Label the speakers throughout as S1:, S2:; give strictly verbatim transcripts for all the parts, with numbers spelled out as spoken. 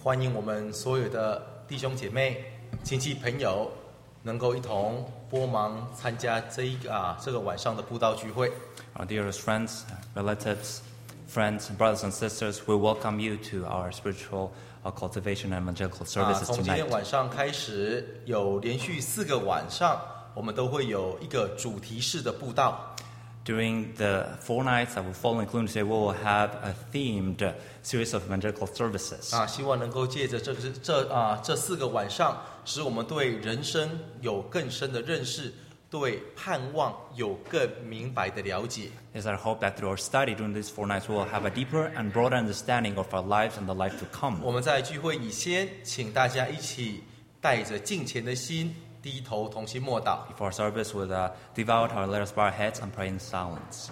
S1: 欢迎我们所有的弟兄姐妹、亲戚朋友，能够一同帮忙参加这一个啊这个晚上的布道聚会。
S2: Our dearest friends, relatives, friends, brothers and sisters, we welcome you to our spiritual uh, cultivation and evangelical
S1: 啊，
S2: services
S1: 从今天
S2: tonight.
S1: 晚上开始，有连续四个晚上，我们都会有一个主题式的布道。
S2: During the four nights that will follow, including today, we will have a themed uh, series of evangelical services.
S1: 啊，希望能够借着这个这啊这四个晚上，使我们对人生有更深的认识，对盼望有更明白的了解。
S2: It's our hope that through our study during these four nights, we will have a deeper and broader understanding of our lives and the life to come.
S1: 我们在聚会以前，请大家一起带着敬虔的心，低头同心默祷。
S2: Before our service, we'll uh, devout our let us bow our heads and pray in silence.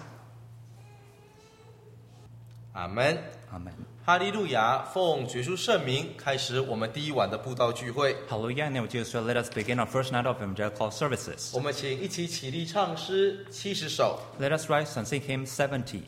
S1: 阿门。
S2: Amen.
S1: 哈利路亚！奉主耶稣圣名，开始我们第一晚的布道聚会。
S2: Hallelujah. In the name of Jesus, let us begin our first night of evangelical services.
S1: 我们请一起起立唱诗七十首。
S2: Let us rise and sing hymn seventy.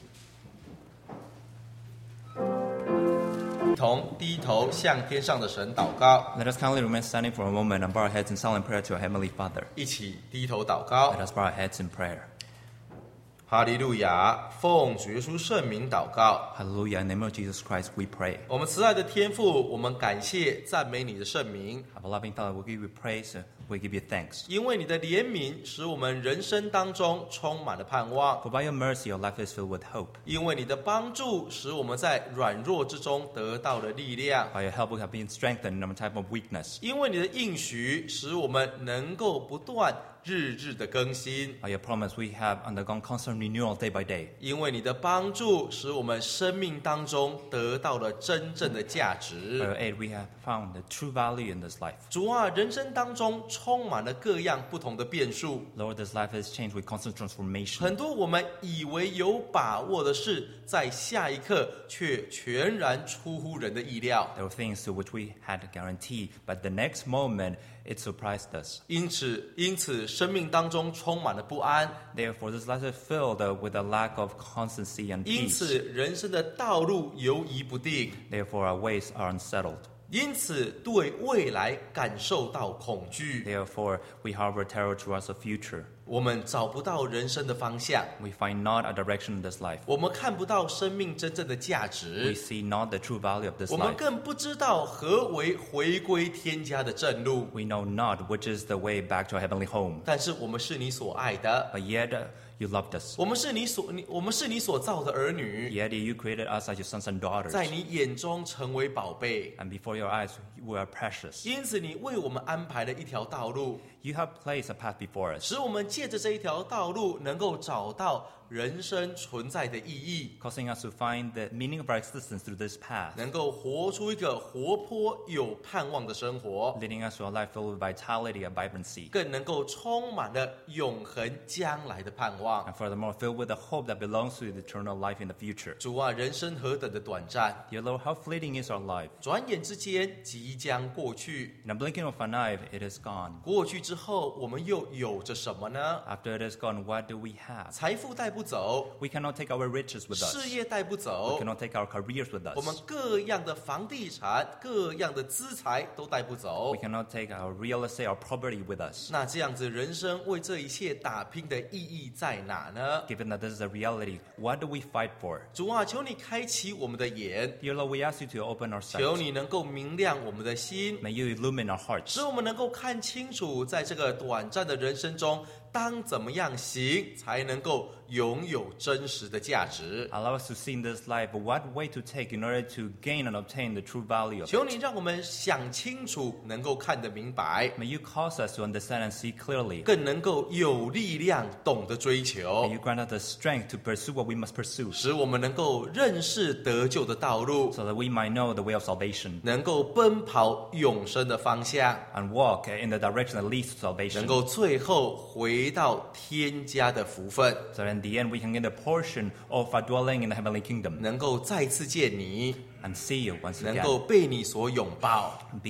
S1: 一同低头向天上的神祷告，
S2: Let us kindly remain standing for a moment and bow our heads in silent prayer to our Heavenly Father.
S1: 一起低头祷告。
S2: Let us bow our heads in prayer.
S1: 哈利路亚！奉主耶稣圣名祷告。
S2: Hallelujah. In the name of Jesus Christ, we pray.
S1: 我们慈爱的天父，我们感谢赞美你的圣名，
S2: Our loving Father, we give you praise, uh, we give you thanks.
S1: 因为你的怜悯使我们人生当中充满了盼望，
S2: For by your mercy, your life is filled with hope.
S1: 因为你的帮助使我们在软弱之中得到了力量，
S2: By your help, we have been strengthened in our time of weakness.
S1: 因为你的应许使我们能够不断日日的更新，
S2: By your promise, we have undergone constant renewal day by day.
S1: 因为你的帮助使我们生命当中得到了真正的价
S2: By
S1: 值。
S2: your aid, we have found the true value in this life.
S1: 主啊，人生当中充满了各样不同的变数，
S2: Lord, this life is changed with constant transformation.
S1: 很多我们以为有把握的事，在下一刻却全然出乎人的意料。
S2: There were things to which we had a guarantee, but the next moment, it surprised us.
S1: 因此，因此，生命当中充满了不安，
S2: Therefore, this life is filled uh, with a lack of constancy and
S1: 因
S2: peace.
S1: 此，人生的道路游移不定，
S2: Therefore, our ways are unsettled.
S1: 因此，对未来感受到恐惧。
S2: Therefore, we harbor terror towards the future.
S1: 我们找不到人生的方向，
S2: We find not a direction in this life.
S1: 我们看不到生命真正的价
S2: We
S1: 值，
S2: see not the true value of this
S1: 我们
S2: life.
S1: 更不知道何为回归天家的正路。
S2: We know not which is the way back to our heavenly home.
S1: 但是，我们是你所爱的，
S2: But yet, uh, you loved us.
S1: 我们是你所你我们是你所造的儿女，
S2: Yet, you created us as your sons and daughters.
S1: 在你眼中成为宝贝。
S2: And before your eyes, we are precious.
S1: 因此，你为我们安排了一条道路，
S2: You have placed a path before us,
S1: 使我们借着这一条道路，能够找到人生存在的意义，
S2: causing us to find the meaning of our existence through this path,
S1: 能够活出一个活泼有盼望的生活，
S2: leading us to a life filled with vitality and vibrancy,
S1: 更能够充满了永恒将来的盼望。
S2: and furthermore, filled with the hope that belongs to the eternal life in the future.
S1: 主啊，人生何等的短暂，
S2: Dear Lord, how fleeting is our life?
S1: 转眼之间即将过去。
S2: In a blinking of an eye, it is gone.
S1: 过去之后，我们又有着什么呢？
S2: After it is gone, what do we have?
S1: 财富带不走，
S2: We cannot take our riches with
S1: 事
S2: us.
S1: 业带不
S2: We
S1: 走，
S2: cannot take our careers with
S1: 我们
S2: us.
S1: 各样的房地产、各样的资财都带不走
S2: We。cannot take our real estate, our property with us.
S1: 那这样子，人生为这一切打拼的意义在哪呢？
S2: Given that this is a reality, what do we fight for?
S1: 主啊，求你开启我们的眼，
S2: Dear Lord, we ask you to open our
S1: 求
S2: sight.
S1: 你能够明亮我们的心，
S2: May you illumine our hearts,
S1: 使我们能够看清楚，在这个短暂的人生中，当怎么样行才能够拥有真实的价值。
S2: allow us to see in this life what way to take in order to gain and obtain the true value of
S1: 求
S2: it.
S1: 你让我们想清楚，能够看得明白，
S2: May you cause us to understand and see clearly.
S1: 更能够有力量懂得追
S2: May
S1: 求，
S2: you grant us the strength to pursue what we must pursue,
S1: 使我们能够认识得救的道路，
S2: so that we might know the way of salvation
S1: 能够奔跑永生的方向，
S2: and walk in the direction that leads to
S1: 能
S2: salvation,
S1: 够最后回到天家的福分，
S2: so that in the end we can get a portion of our dwelling in the heavenly kingdom
S1: 能够再次见你，
S2: and see you once
S1: 能
S2: again,
S1: 够被你所拥抱。
S2: and be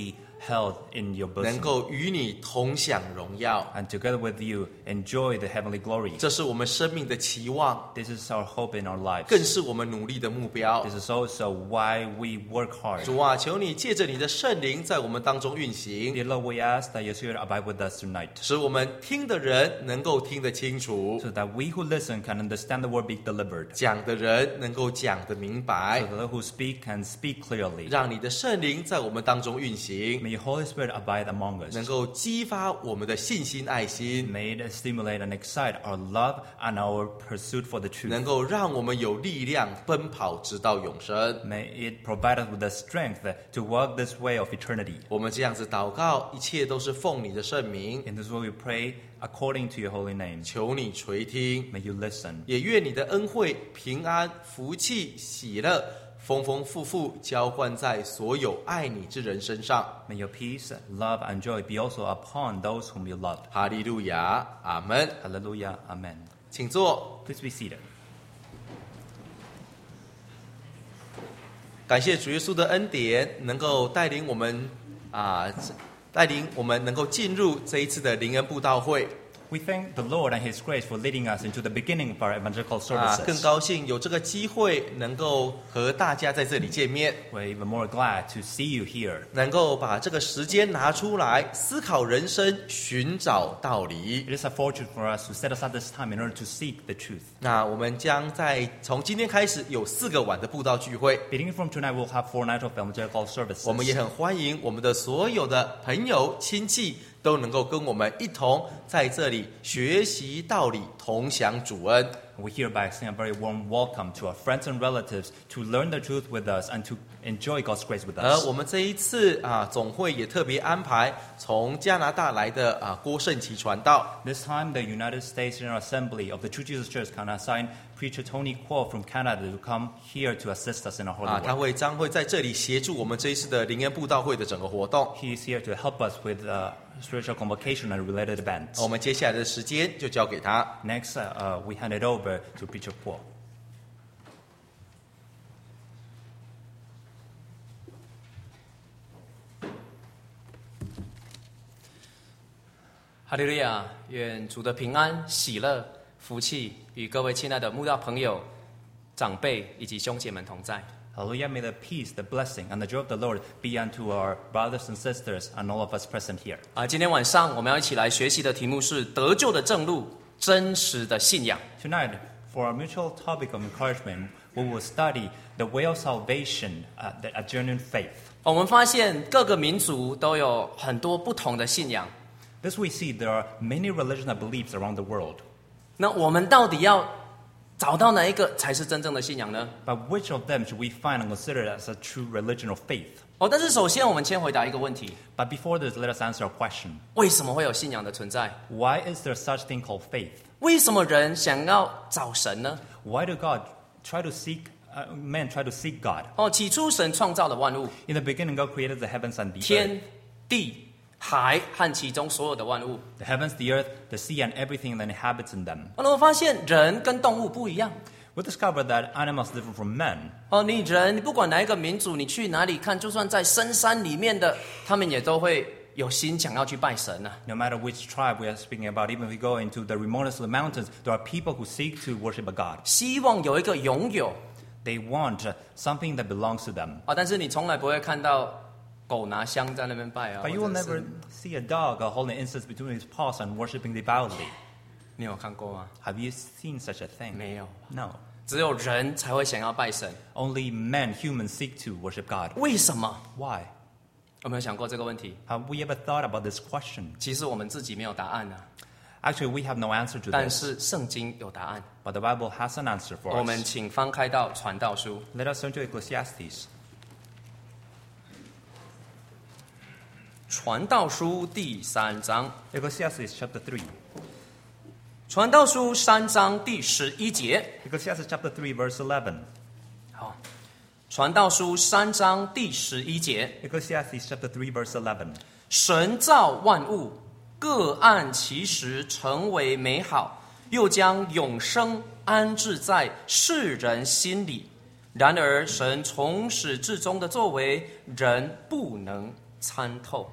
S2: held in your
S1: 能
S2: bosom,
S1: 够与你同享荣耀。
S2: and together with you enjoy the heavenly glory.
S1: 这是我们生命的期望，
S2: This is our hope in our lives.
S1: 更是我们努力的目标。
S2: This is also why we work hard.
S1: 主啊，求你借着你的圣灵在我们当中运行，
S2: Dear Lord, we ask that your Spirit abide with us tonight,
S1: 使我们听的人能够听得清楚，
S2: so that we who listen can understand the word being delivered,
S1: 讲的人能够讲得明
S2: so
S1: 白，
S2: that those who speak can speak clearly.
S1: 让你的圣灵在我们当中运行，
S2: May your Holy Spirit abide among
S1: 能
S2: us.
S1: 够激发我们的信心、爱心，
S2: May it stimulate and excite our love and our pursuit for the
S1: 能
S2: truth.
S1: 够让我们有力量奔跑直到永生。
S2: May it provide us with the strength to walk this way of eternity.
S1: 我们这样子祷告，一切都是奉你的圣名，
S2: In this way we pray according to your holy name.
S1: 求你垂听，
S2: May you listen.
S1: 也愿你的恩惠、平安、福气、喜乐，丰丰富富浇灌在所有爱你之人身上。
S2: May your peace, love, and joy be also upon those whom you love.
S1: 哈利路亚，阿门。
S2: Hallelujah. Amen.
S1: 请坐。
S2: Please be seated.
S1: 感谢主耶稣的恩典，能够带领我们啊，带领我们能够进入这一次的灵恩布道会
S2: We thank the Lord and His grace for leading us into the beginning of our evangelical
S1: 啊，更
S2: services.
S1: 高兴有这个机会能够和大家在这里见面，
S2: We're even more glad to see you here.
S1: 能够把这个时间拿出来思考人生，寻找道理。
S2: It is a fortune for us to set aside this time in order to seek the truth.
S1: 那我们将在从今天开始有四个晚的布道聚会，
S2: Beginning from tonight, we'll have four nights of evangelical services.
S1: 我们也很欢迎我们的所有的朋友亲戚都能够跟我们一同在这里学习道理，同享主恩。
S2: We hereby extend a very warm welcome to our friends and relatives to learn the truth with us and to enjoy God's grace with
S1: 而
S2: us.
S1: 我们这一次啊总会也特别安排从加拿大来的啊郭胜奇传道，
S2: This time, the United States General Assembly of the True Jesus Church can assign preacher Tony Kuo from Canada to come here to assist us in our
S1: 啊
S2: holy
S1: 他
S2: work.
S1: 会将会在这里协助我们这一次的灵恩布道会的整个活动。
S2: He is here to help us with uh, spiritual convocation and related events.
S1: 我们接下来的时间就交给他。
S2: Next, uh, uh, we hand it over to preacher Kuo.
S3: 哈利路亚！愿主的平安、喜乐、福气与各位亲爱的慕道朋友、长辈以及兄姐们同在。
S2: Hallelujah, may the peace, the blessing, and the joy of the Lord be unto our brothers and sisters and all of us present here.
S3: 啊，今天晚上我们要一起来学习的题目是得救的正路，真实的信仰。
S2: Tonight, for our mutual topic of encouragement, we will study the way of salvation, uh, the, a genuine faith.
S3: 我们发现各个民族都有很多不同的信仰，
S2: This we see there are many religions and beliefs around the world.
S3: 那我们到底要找到哪一个才是真正的信仰呢？
S2: But which of them should we find and consider as a true religion of faith?
S3: 哦，但是首先我们先回答一个问题：
S2: But before this, let us answer a question.
S3: 为什么会有信仰的存在？
S2: Why is there such thing called faith?
S3: 为什么人想要找神呢？
S2: Why do God try to seek, uh, men try to seek God?
S3: 哦，起初神创造了万物，
S2: In the beginning, God created the heavens and the earth.
S3: 天地海和其中所有的万物。
S2: The heavens, the earth, the sea, and everything that inhabits in them.
S3: 那我发现人跟动物不一样。
S2: We discovered that animals differ from men.
S3: 哦，你人，你不管哪一个民族，你去哪里看，就算在深山里面的，他们也都会有心想要去拜神呐、啊。
S2: No matter which tribe we are speaking about, even if we go into the remotest of the mountains, there are people who seek to worship a God.
S3: 希望有一个拥有
S2: They want uh, something that belongs to them.
S3: 啊，但是你从来不会看到狗拿香在那边拜啊。
S2: But you will
S3: 或者是
S2: never see a dog uh, holding incense between his paws and worshiping devoutly.
S3: 你有看过吗？
S2: Have you seen such a thing?
S3: 没有，
S2: No.
S3: 只有人才会想要拜神。
S2: Only men, humans, seek to worship God.
S3: 为什么？
S2: Why?
S3: 有没有想过这个问题？
S2: Have we ever thought about this question?
S3: 其实我们自己没有答案啊，
S2: Actually, we have no answer to
S3: 但
S2: this.
S3: 是圣经有答案。
S2: But the Bible has an answer for
S3: 我们
S2: us.
S3: 请翻开到传道书，
S2: Let us turn to Ecclesiastes.
S3: 传道书第三章。
S2: Ecclesiastes chapter three.
S3: 传道书三章第十一节，
S2: Ecclesiastes chapter three, verse eleven.
S3: 好，传道书三章第十一节，
S2: Ecclesiastes chapter three, verse eleven.
S3: 神造万物，各按其时成为美好，又将永生安置在世人心里。然而，神从始至终的作为，人不能参透。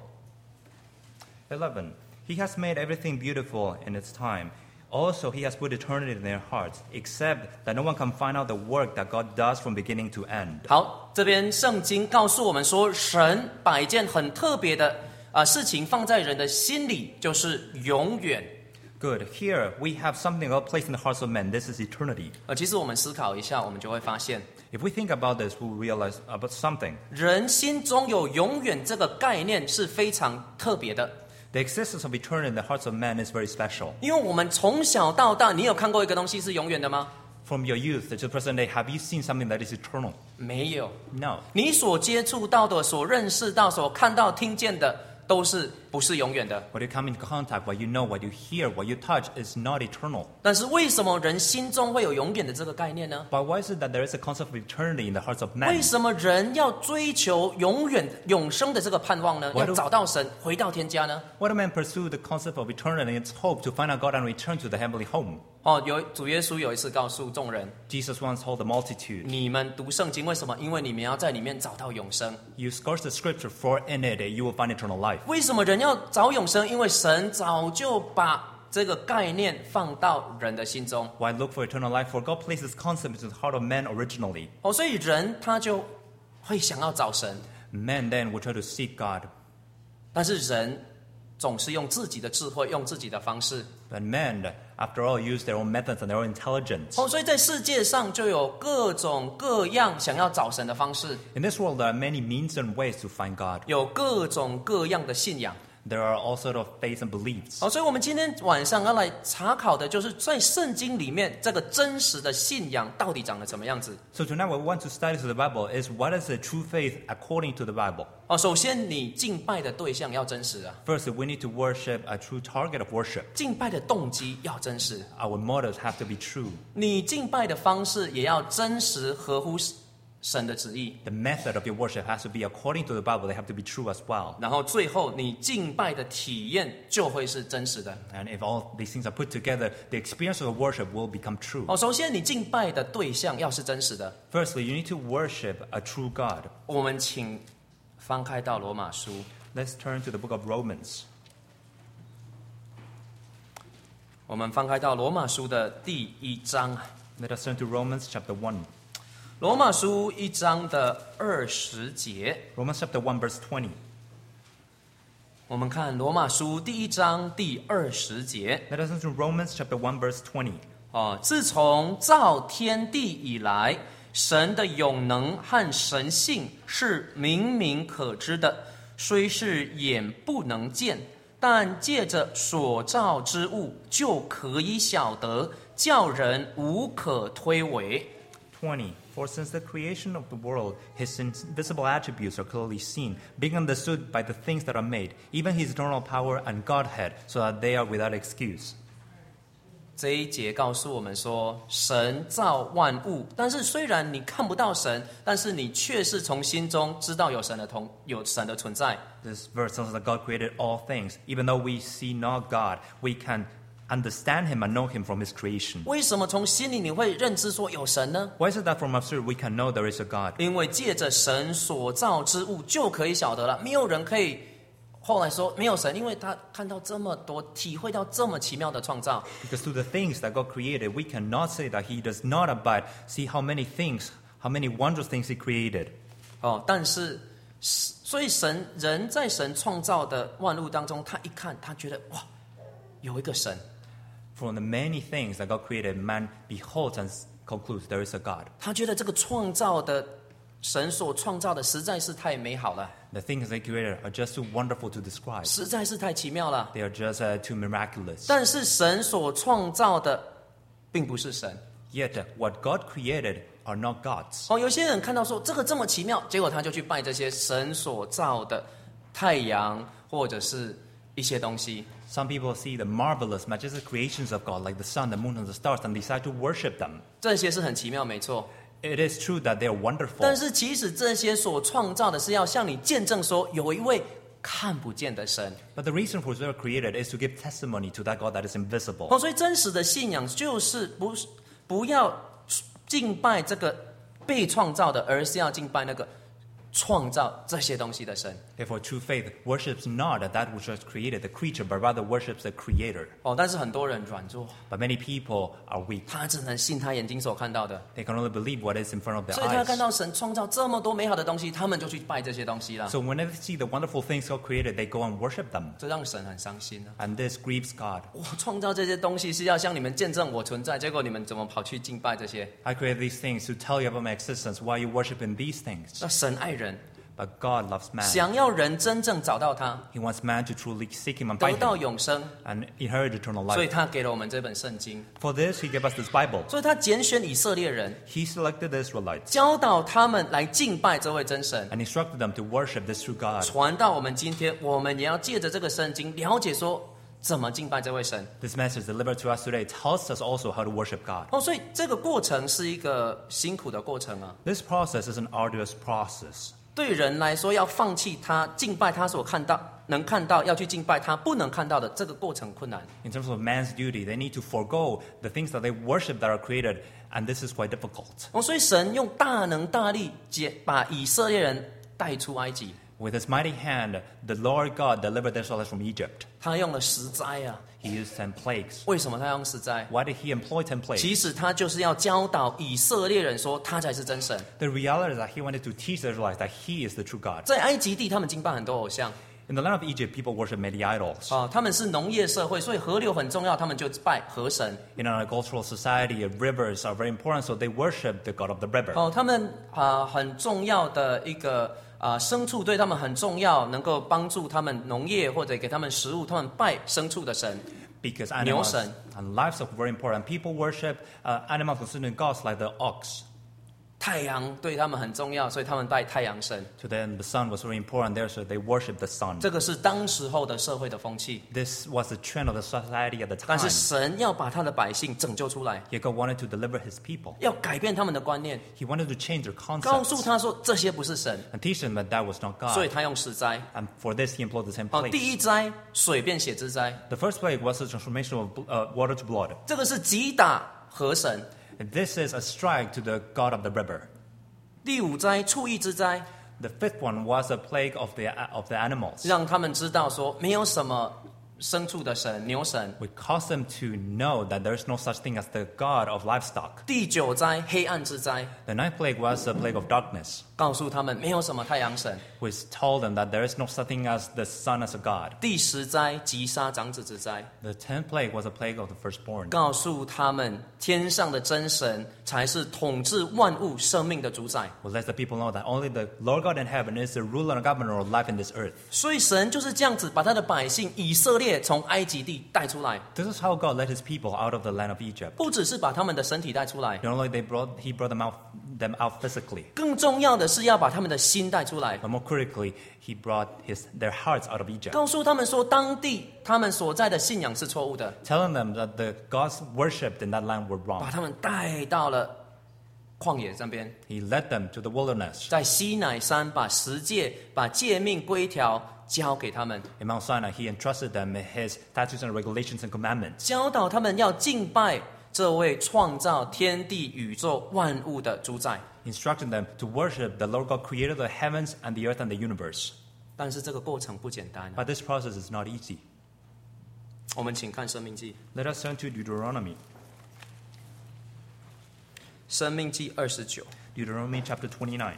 S2: eleven. He has made everything beautiful in its time. Also, he has put eternity in their hearts, except that no one can find out the work that God does from beginning to end.
S3: 好，这边圣经告诉我们说，神把一件很特别的啊、呃、事情放在人的心里，就是永远。
S2: Good. Here, we have something God placed in the hearts of men. This is eternity.
S3: 呃，其实我们思考一下，我们就会发现，
S2: If we think about this, we'll realize about something.
S3: 人心中有永远这个概念是非常特别的。
S2: The existence of eternity in the hearts of men is very special.
S3: 因为我们从小到大，你有看过一个东西是永远的吗？
S2: From your youth to the present day, have you seen something that is eternal?
S3: 没有。
S2: No.
S3: 你所接触到的、所认识到、所看到、听见的，都是不是永远的。
S2: What you come into contact, what you know, what you hear, what you touch is not eternal.
S3: 但是为什么人心中会有永远的这个概念呢？
S2: But why is it that there is a concept of eternity in the hearts of men?
S3: 为什么人要追求永远永生的这个盼望呢？
S2: Why do-
S3: 要找到神，回到天家呢？
S2: Why do men pursue the concept of eternity and its hope to find out God and return to the heavenly home?
S3: 哦，有主耶稣有一次告诉众人，
S2: Jesus once told the multitude,
S3: 你们读圣经为什么？因为你们要在里面找到永生。
S2: You search the scripture, for in it you will find eternal life.
S3: 为什么人要找永生？因为神早就把这个概念放到人的心中。
S2: Why look for eternal life? For God placed this concept into the heart of men originally.
S3: 哦，所以人他就会想要找神，
S2: Men then will try to seek God.
S3: 但是人总是用自己的智慧，用自己的方式。
S2: But men, after all, use their own methods and their own intelligence.
S3: 哦，所以在世界上就有各种各样想要找神的方式，
S2: In this world, there are many means and ways to find God.
S3: 有各种各样的信仰。
S2: There are all sorts of faiths and beliefs.
S3: 哦，所以我们今天晚上要来查考的就是在圣经里面这个真实的信仰到底长得怎么样子。
S2: So tonight, what we want to study through the Bible is what is the true faith according to the Bible.
S3: 哦，首先你敬拜的对象要真实啊，
S2: First, we need to worship a true target of worship.
S3: 敬拜的动机要真实，
S2: Our motives have to be true.
S3: 你敬拜的方式也要真实，合乎神的旨意。
S2: The method of your worship has to be according to the Bible. They have to be true as well.
S3: 然后最后你敬拜的体验就会是真实的。
S2: And if all these things are put together, the experience of the worship will become true.
S3: 哦，首先你敬拜的对象要是真实的。
S2: Firstly, you need to worship a true God.
S3: 我们请翻开到罗马书，
S2: Let's turn to the book of Romans.
S3: 我们翻开到罗马书的第一章，
S2: Let us turn to Romans chapter one.
S3: 罗马书一章的二十节，
S2: Romans chapter one, verse twenty.
S3: 我们看罗马书第一章第二十节。
S2: Let us turn to Romans chapter one, verse twenty.
S3: 哦，自从造天地以来，神的永能和神性是明明可知的，虽是眼不能见，但借着所造之物就可以晓得，叫人无可推诿。
S2: twenty. For since the creation of the world, his invisible attributes are clearly seen, being understood by the things that are made, even his eternal power and Godhead, so that they are without excuse.
S3: 这一节告诉我们说，神造万物，但是虽然你看不到神，但是你却是从心中知道有神的同有神的存在。
S2: This verse tells us that God created all things. Even though we see not God, we can understand him and know him from his creation.
S3: 为什么从心里你会认知说有神呢？
S2: Why is it that from absurd we can know there is a God?
S3: 因为借着神所造之物就可以晓得了，没有人可以后来说没有神，因为他看到这么多，体会到这么奇妙的创造。
S2: Because through the things that God created, we cannot say that he does not abide. See how many things, how many wondrous things he created.
S3: 哦，但是所以神人在神创造的万物当中，他一看，他觉得哇，有一个神。
S2: From the many things that God created, man beholds and concludes there is a God.
S3: 他觉得这个创造的神所创造的实在是太美好了，
S2: The things they created are just too wonderful to describe.
S3: 实在是太奇妙了。
S2: They are just uh, too miraculous.
S3: 但是神所创造的并不是神。
S2: Yet, uh, what God created are not gods.
S3: 哦，有些人看到说这个这么奇妙，结果他就去拜这些神所造的太阳或者是一些东西。
S2: Some people see the marvelous, majestic creations of God, like the sun, the moon, and the stars, and decide to worship them.
S3: 这些是很奇妙，没错。
S2: It is true that they are wonderful.
S3: 但是其实这些所创造的是要向你见证说，有一位看不见的神。
S2: But the reason for they were created is to give testimony to that God that is invisible.
S3: 哦，所以真实的信仰就是不不要敬拜这个被创造的，而是要敬拜那个创造这些东西的神。
S2: Therefore, true faith worships not that which was created, the creature, but rather worships the Creator.
S3: 哦，但是很多人软弱，
S2: But many people are weak.
S3: 他只能信他眼睛所看到的，
S2: They can only believe what is in front of their
S3: 所以他看
S2: eyes.
S3: 到神创造这么多美好的东西，他们就去拜这些东西了。
S2: So whenever they see the wonderful things God created, they go and worship them.
S3: 这让神很伤心啊！
S2: And this grieves God.
S3: 我创造这些东西是要向你们见证我存在，结果你们怎么跑去敬拜这些？
S2: I created these things to tell you about my existence. Why are you worshiping these things?
S3: 那神爱人，
S2: But God loves man.
S3: 想要人真正找到他，
S2: He wants man to truly seek Him and
S3: 得
S2: find
S3: 到
S2: Him
S3: 永生，
S2: and inherit eternal
S3: 所以
S2: life.
S3: 他给了我们这本圣经。
S2: For this, He gave us this Bible.
S3: 所以他拣选以色列人，
S2: He selected the Israelites
S3: 教导他们来敬拜这位真神，
S2: and instructed them to worship this true God.
S3: 传到我们今天，我们也要借着这个圣经了解说怎么敬拜这位神。
S2: This message delivered to us today tells us also how to worship God.
S3: 哦，所以这个过程是一个辛苦的过程啊。
S2: This process is an arduous process.
S3: 对人来说，要放弃他敬拜他所看到、能看到，要去敬拜他不能看到的，这个过程困难。
S2: In terms of man's duty, they need to forego the things that they worship that are created, and this is quite difficult.
S3: 哦，所以神用大能大力解把以色列人带出埃及，
S2: With His mighty hand, the Lord God delivered the Israelites from Egypt.
S3: 他用了十灾啊。
S2: He used ten plagues.
S3: 为什么他用十灾？
S2: Why did He employ ten plagues?
S3: 其实他就是要教导以色列人说，他才是真神。
S2: The reality is that He wanted to teach the Israelites that He is the true God.
S3: 在埃及地，他们敬拜很多偶像
S2: In the land of Egypt, people worship many idols.
S3: 啊，他们是农业社会，所以河流很重要，他们就拜河神。
S2: In an agricultural society, rivers are very important, so they worship the God of the river.
S3: 哦，他们啊很重要的一个啊牲畜对他们很重要，能够帮助他们农业或者给他们食物，他们拜牲畜的神。
S2: Because
S3: 牛
S2: animals
S3: 神
S2: and livestock are very important. People worship uh, animals considered gods like the ox.
S3: 太阳对他们很重要，所以他们拜太阳神。
S2: To them, the sun was very important there, so they worship the sun.
S3: 这个是当时候的社会的风气。
S2: This was the trend of the society at the
S3: 但
S2: time.
S3: 是神要把他的百姓拯救出来，
S2: Yet God wanted to deliver His people.
S3: 要改变他们的观念，
S2: He wanted to change their
S3: 告诉
S2: concepts
S3: 他说这些不是神，
S2: and teach them that that was not
S3: 所以
S2: God.
S3: 他用十灾。
S2: And for this, He employed the same
S3: 好，
S2: plague.
S3: 第一灾水变血之灾，
S2: The first plague was the transformation of uh, water to blood.
S3: 这个是击打河神。
S2: And this is a strike to the God of the river.
S3: 第五灾畜疫之灾，
S2: The fifth one was a plague of the of the animals.
S3: 让他们知道说没有什么牲畜的神，牛神。
S2: We caused them to know that there is no such thing as the God of livestock.
S3: 第九灾黑暗之灾，
S2: The ninth plague was a plague of darkness,
S3: 告诉他们没有什么太阳神。
S2: which told them that there is no such thing as the sun as a God.
S3: 第十灾击杀长子之灾，
S2: The tenth plague was a plague of the firstborn,
S3: 告诉他们天上的真神才是统治万物生命的主宰。
S2: which lets the people know that only the Lord God in heaven is the ruler and governor of life in this earth.
S3: 所以神就是这样子把他的百姓以色列从埃及地带出来，
S2: This is how God led His people out of the land of Egypt.
S3: 不只是把他们的身体带出来，
S2: Not only they brought He brought them out them out physically,
S3: 更重要的是要把他们的心带出来，
S2: but more critically, He brought His their hearts out of Egypt,
S3: 告诉他们说当地他们所在的信仰是错误的，
S2: telling them that the gods worshipped in that land were
S3: 把
S2: wrong.
S3: 他们带到了旷野这边，
S2: He led them to the wilderness.
S3: 在西乃山把十诫、把诫命规条交给他们，
S2: In Mount Sinai, He entrusted them His statutes and regulations and commandments.
S3: 教导他们要敬拜这位创造天地宇宙万物的主宰。
S2: Instructing them to worship the Lord God creator of the heavens and the earth and the universe.
S3: 但是这个过程不简单、啊。
S2: But this process is not easy.
S3: 我们请看《生命记》，
S2: Let us turn to Deuteronomy.
S3: 《生命记》二十九，《
S2: Deuteronomy chapter twenty-nine.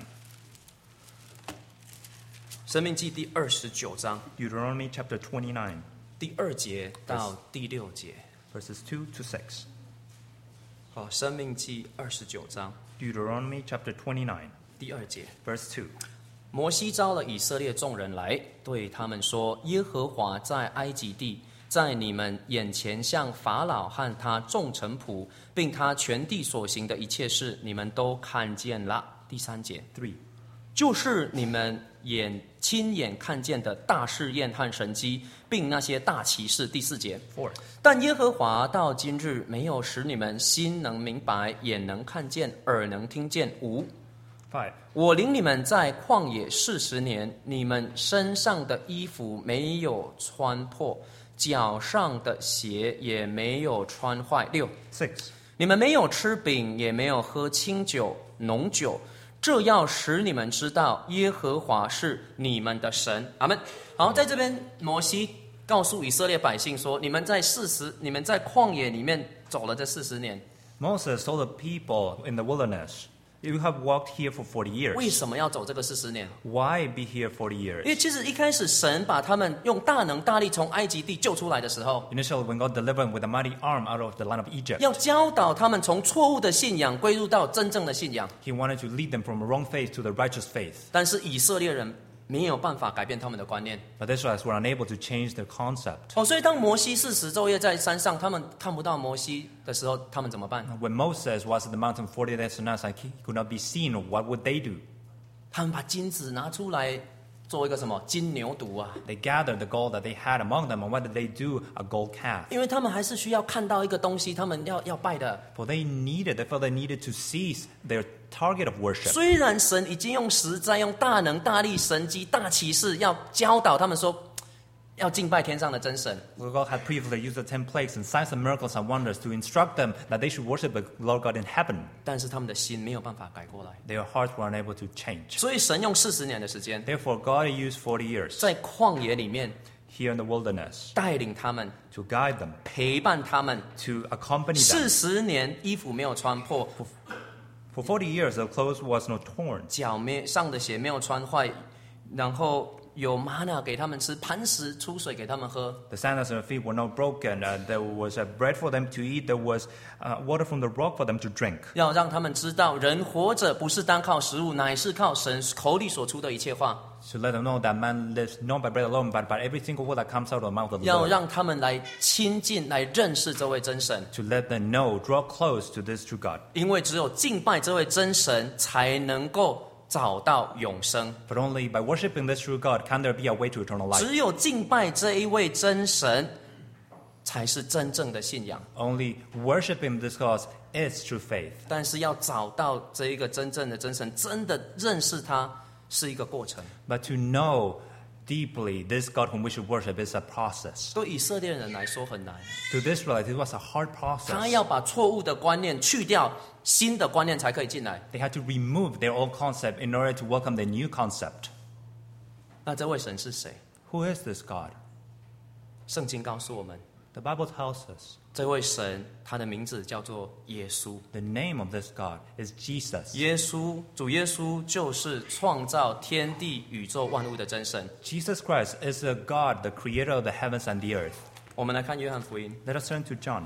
S3: 生命记》第二十九章
S2: Deuteronomy chapter twenty-nine,
S3: 第二节到第六节。
S2: verses two to six.
S3: 好，《生命记》二十九章
S2: Deuteronomy chapter twenty-nine,
S3: 第二节。
S2: verse two.
S3: 摩西招了以色列众人来，对他们说：耶和华在埃及地，在你们眼前向法老和他众臣仆，并他全地所行的一切事，你们都看见了。第三节，
S2: Three.
S3: 就是你们眼亲眼看见的大试验和神迹，并那些大奇事。第四节，
S2: Four.
S3: 但耶和华到今日没有使你们心能明白，眼能看见，耳能听见。五，
S2: Five.
S3: 我领你们在旷野四十年，你们身上的衣服没有穿破，脚上的鞋也没有穿坏。六，
S2: Six.
S3: 你们没有吃饼，也没有喝清酒、浓酒， 这要使你们知道耶和华是你们的神。阿们。好，在这边摩西告诉以色列百姓说：你们在四十，你们在旷野里面走了这四十年。
S2: Moses told the people in the wilderness, "You have walked here for forty years."
S3: 为什么要走这个四十年？
S2: Why be here forty
S3: 因为
S2: years?
S3: 其实一开始神把他们用大能大力从埃及地救出来的时候，
S2: Initially, when God delivered them with a mighty arm out of the land of Egypt,
S3: 要教导他们从错误的信仰归入到真正的信仰。
S2: He wanted to lead them from a wrong faith to the righteous faith.
S3: 但是以色列人没有办法改变他们的观念。
S2: But the Israelites were unable to change their concept.
S3: 哦，所以当摩西四十昼夜在山上，他们看不到摩西的时候，他们怎么办？
S2: When Moses was at the mountain forty days and nights, and he could not be seen, what would they do?
S3: 他们把金子拿出来做一个什么金牛犊啊？
S2: They gathered the gold that they had among them, and what did they do? A gold calf.
S3: 因为他们还是需要看到一个东西，他们要要拜的。
S2: For they needed, they felt they needed to seize their target of worship.
S3: 虽然神已经用实在、用大能、大力、神迹、大启示，要教导他们说，要敬拜天上的真神。
S2: God had previously used the ten plagues and signs and miracles and wonders to instruct them that they should worship the Lord God in heaven.
S3: 但是他们的心没有办法改过来，
S2: Their hearts were unable to change.
S3: 所以神用四十年的时间，
S2: Therefore, God used forty years
S3: 在旷野里面
S2: here in the wilderness
S3: 带领他们，
S2: to guide them,
S3: 陪伴他们。
S2: to accompany
S3: 四
S2: them.
S3: 十年衣服没有穿破，
S2: For forty years, their clothes was not torn.
S3: 脚没上的鞋没有穿坏，然后有玛纳给他们吃，磐石出水给他们喝。
S2: The sandals on their feet were not broken. Uh, there was uh, bread for them to eat. There was uh, water from the rock for them to drink.
S3: 要让他们知道，人活着不是单靠食物，乃是靠神口里所出的一切话。
S2: To let them know that man lives not by bread alone, but by every single word that comes out of the mouth of the
S3: 要
S2: Lord.
S3: 让他们来亲近，来认识这位真神。
S2: To let them know, draw close to this true God.
S3: 因为只有敬拜这位真神，才能够找到永生。
S2: But only by worshiping this true God can there be a way to eternal life.
S3: 只有敬拜这一位真神，才是真正的信仰。
S2: Only worshiping this God is true faith.
S3: 但是要找到这一个真正的真神，真的认识他，是一个过程。
S2: But to know deeply this God whom we should worship is a process.
S3: 对以色列人来说很难，
S2: To the Israelites, it was a hard
S3: 他
S2: process.
S3: 要把错误的观念去掉，新的观念才可以进来。
S2: They had to remove their old concept in order to welcome the new concept.
S3: 那这位神是谁？
S2: Who is this God?
S3: 圣经告诉我们，
S2: The Bible tells us
S3: 这位神他的名字叫做耶稣。
S2: the name of this God is Jesus.
S3: 耶稣，主耶稣就是创造天地宇宙万物的真神。
S2: Jesus Christ is the God, the creator of the heavens and the earth.
S3: 我们来看约翰福音
S2: Let us turn to John,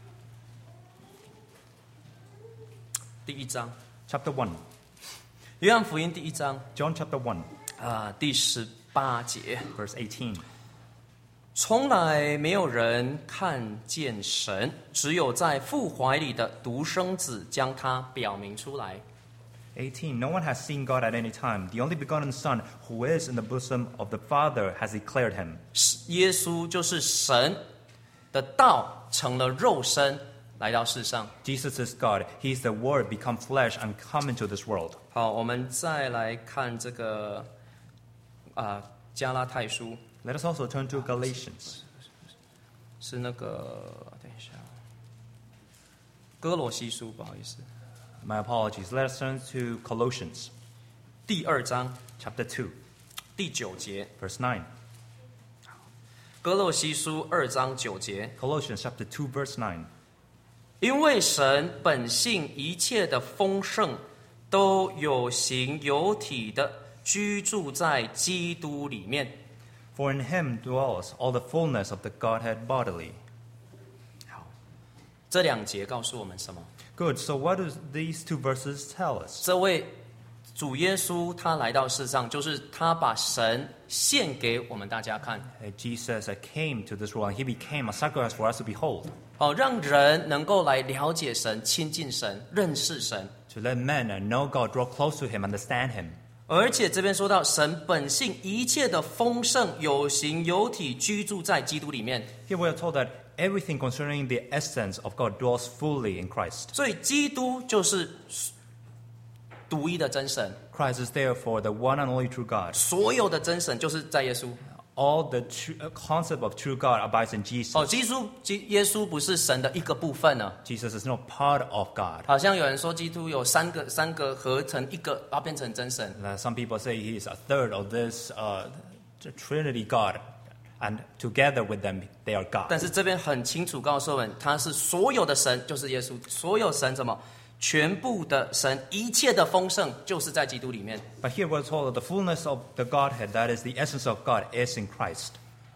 S3: 第一章，
S2: chapter one.
S3: 约翰福音第一章
S2: John chapter one,
S3: 啊、第十八节。
S2: verse eighteen.
S3: 从来没有人看见神，只有在父怀里的独生子将他表明出来。
S2: eighteen. No one has seen God at any time. The only begotten Son, who is in the bosom of the Father, has declared him.
S3: 耶稣就是神的道成了肉身来到世上。
S2: Jesus is God. He is the Word become flesh and come into this world.
S3: 好，我们再来看这个啊、加拉太书
S2: Let us also turn to Galatians.
S3: 是那个等一下，哥罗西书不好意思，
S2: My apologies. Let us turn to Colossians
S3: 第二章
S2: chapter two,
S3: 第九节，
S2: verse nine.
S3: 哥罗西书二章九节。
S2: Colossians chapter two, verse nine.
S3: 因为神本性一切的丰盛，都有形有体的居住在基督里面。
S2: For in him dwells all the fullness of the Godhead bodily.
S3: 好，这两节告诉我们什么？
S2: Good. So what do these two verses tell us?
S3: 这位主耶稣他来到世上，就是他把神献给我们大家看，
S2: Uh, Jesus uh, came to this world and he became a sacrifice for us to behold,
S3: 好让人能够来了解神、亲近神、认识神。
S2: to let men uh, know God, draw close to him, understand him.
S3: 而且这边说到神本性一切的丰盛，有形有体居住在基督里面。
S2: Here we are told that everything concerning the essence of God dwells fully in Christ.
S3: 所以基督就是独一的真神，
S2: Christ is therefore the one and only true God.
S3: 所有的真神就是在耶稣。
S2: all the true, uh, concept of true God abides in Jesus.
S3: 哦，基督基耶稣不是神的一个部分呢。
S2: Jesus is not part of God.
S3: 好像有人说基督有三个三个合成一个，然后变成真神。
S2: Uh, some people say he is a third of this uh, Trinity God, and together with them they are God.
S3: 但是这边很清楚告诉我们，他是所有的神，就是耶稣，所有神什么？全部的神，一切的丰盛，就是在基督里面。
S2: But here we're told that the fullness of the Godhead, that is the essence of God, is in Christ.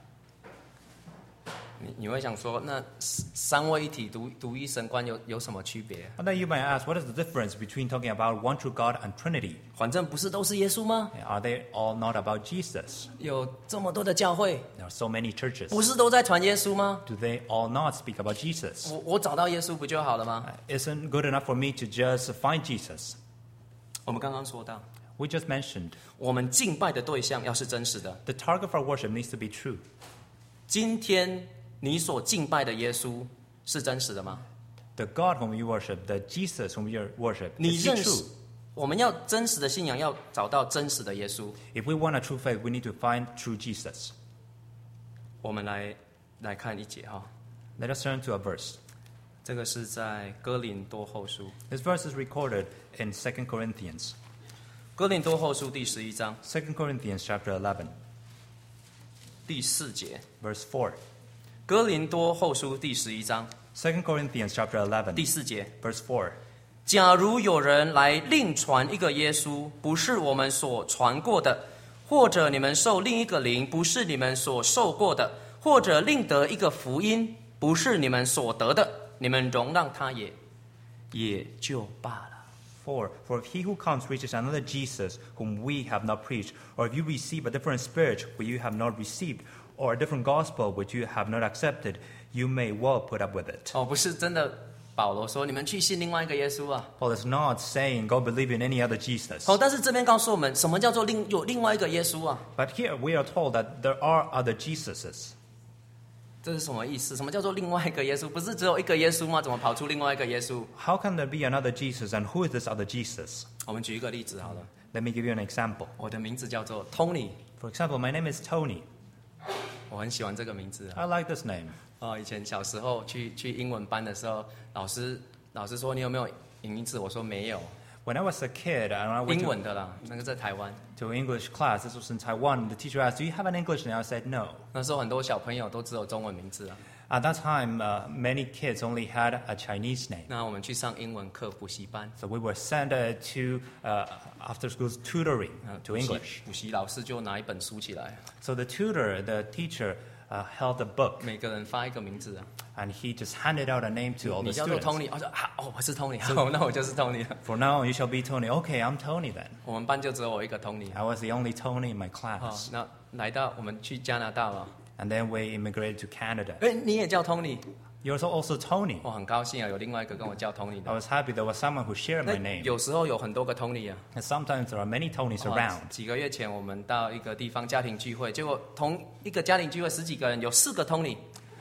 S3: 你你会想说，那三位一体独独一神观有有什么区别？
S2: And then you might ask, what is the difference between talking about one true God and Trinity?
S3: 反正不是都是耶稣吗？
S2: Are they all not about Jesus?
S3: 有这么多的教会，
S2: There are so many churches.
S3: 不是都在传耶稣吗？
S2: Do they all not speak about Jesus?
S3: 我我找到耶稣不就好了吗？
S2: Isn't good enough for me to just find Jesus?
S3: 我们刚刚说到，
S2: We just mentioned
S3: 我们敬拜的对象要是真实的。
S2: the target of our worship needs to be true.
S3: 今天你所敬拜的耶稣是真实的吗？
S2: The God whom you worship, the Jesus whom you worship,
S3: 你
S2: is he
S3: 认识
S2: true?
S3: 我们要真实的信仰，要找到真实的耶稣。
S2: If we want a true faith, we need to find true Jesus.
S3: 我们来来看一节哈，
S2: Let us turn to a verse.
S3: 这个是在哥林多后书，
S2: This verse is recorded in Second Corinthians.
S3: 哥林多后书第十一章
S2: Second Corinthians chapter eleven,
S3: 第四节。
S2: verse four.
S3: 哥林多后书第十一章
S2: Second Corinthians chapter
S3: 第
S2: eleven,
S3: 四节。
S2: verse four.
S3: 假如有人来另传一个耶稣，不是我们所传过的，或者你们受另一个灵，不是你们所受过的，或者另得一个福音，不是你们所得的，你们容让他也，也就罢了。
S2: four. For if he who comes preaches another Jesus whom we have not preached, or if you receive a different spirit which you have not received, or a different gospel which you have not accepted, you may well put up with it.
S3: 哦，不是真的。保罗说：“你们去信另外一个耶稣啊！”
S2: Paul is not saying go believe in any other Jesus.
S3: 好，但是这边告诉我们，什么叫做另有另外一个耶稣啊？
S2: But here we are told that there are other Jesuses.
S3: 这是什么意思？什么叫做另外一个耶稣？不是只有一个耶稣吗？怎么跑出另外一个耶稣？
S2: How can there be another Jesus, and who is this other Jesus?
S3: 我们举一个例子好了。
S2: Let me give you an example.
S3: 我的名字叫做 Tony，
S2: For example, my name is Tony.
S3: 我很喜欢这个名字啊。
S2: I like this name.
S3: 哦，以前小时候去去英文班的时候，老师老师说你有没有名字？我说没有，
S2: When I was a kid, and I went
S3: 英
S2: to,
S3: 文的啦，那个在台湾。
S2: to English class, this was in Taiwan, the teacher asked, do you have an English name? I said no.
S3: 那时候很多小朋友都只有中文名字啊。
S2: At that time, uh, many kids only had a Chinese name.
S3: 那我们去上英文课补习班，
S2: So we were sent uh, to uh, after school tutoring
S3: 呃
S2: to
S3: 补习
S2: English.
S3: 补习老师就拿一本书起来，
S2: So the tutor, the teacher, uh, held a book,
S3: 每个人发一个名字啊。
S2: and he just handed out a name to all
S3: 你
S2: the
S3: 叫做
S2: students.
S3: Tony，我说啊，哦，我是 Tony，好，那我就是 Tony 了。
S2: For now, you shall be Tony. Okay, I'm Tony then.
S3: 我们班就只有我一个 Tony。
S2: I was the only Tony in my
S3: 好，
S2: class.
S3: 那来到我们去加拿大了，
S2: And then we immigrated to Canada.
S3: 哎，你也叫 Tony，
S2: You're also also Tony.
S3: 我很高兴啊，有另外一个跟我叫 Tony
S2: I
S3: 的。
S2: was happy there was someone who shared
S3: 那
S2: my name.
S3: 有时候有很多个 Tony 啊。
S2: And sometimes there are many Tonys
S3: 哇
S2: around.
S3: 几个月前我们到一个地方家庭聚会，结果同一个家庭聚会十几个人，有四个 Tony。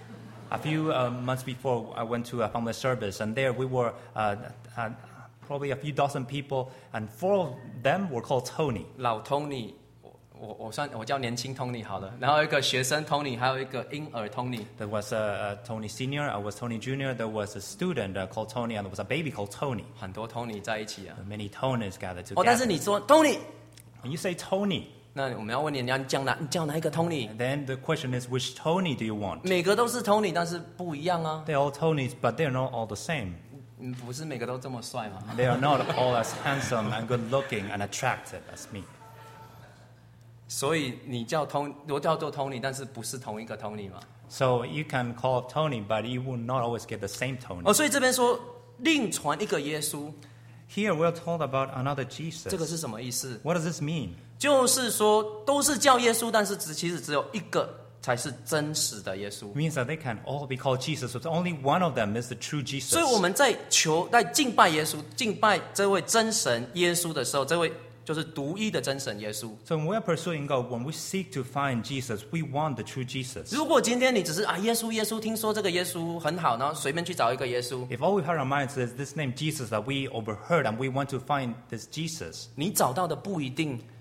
S2: A few uh, months before, I went to a family service, and there we were uh, uh, probably a few dozen people, and four of them were called Tony.
S3: 老 Tony， 我我我算我叫年轻 Tony 好了，然后一个学生 Tony， 还有一个婴儿 Tony。
S2: There was a, a Tony Senior, I was Tony Junior, there was a student uh, called Tony, and there was a baby called Tony.
S3: 很多 Tony 在一起啊。
S2: Many Tonys gathered
S3: 哦，但
S2: together.
S3: 是你说 Tony，
S2: When you say Tony,
S3: 那我们要问你，你要叫哪？你叫哪一个 Tony？
S2: then the question is, which Tony do you want?
S3: 每个都是 Tony， 但是不一样啊。
S2: They're all Tonys, but they're not all the same.
S3: 嗯，不是每个都这么帅嘛。
S2: They are not all as handsome and good-looking and attractive as me.
S3: 所以你叫 Tony， 我叫做 Tony， 但是不是同一个 Tony 嘛？
S2: So you can call Tony, but you will not always get the same Tony.
S3: 哦，所以这边说另传一个耶稣，
S2: Here we're told about another
S3: 这个
S2: Jesus.
S3: 是什么意思？
S2: What does this mean?
S3: 就是说都是叫耶稣，但是只其实只有一个才是真实的耶稣
S2: It。means that they can all be called Jesus, but only one of them is the true Jesus.
S3: 所以我们在求在敬拜耶稣、敬拜这位真神耶稣的时候，这位就是独一的真神耶稣。
S2: So when we're pursuing God, when we seek to find Jesus, we want the true Jesus.
S3: 如果今天你只是啊耶稣耶稣，听说这个耶稣很好，然后随便去找一个耶稣，
S2: If all we have in our minds is this name Jesus that we overheard and we want to find this Jesus,
S3: 你找到的不一定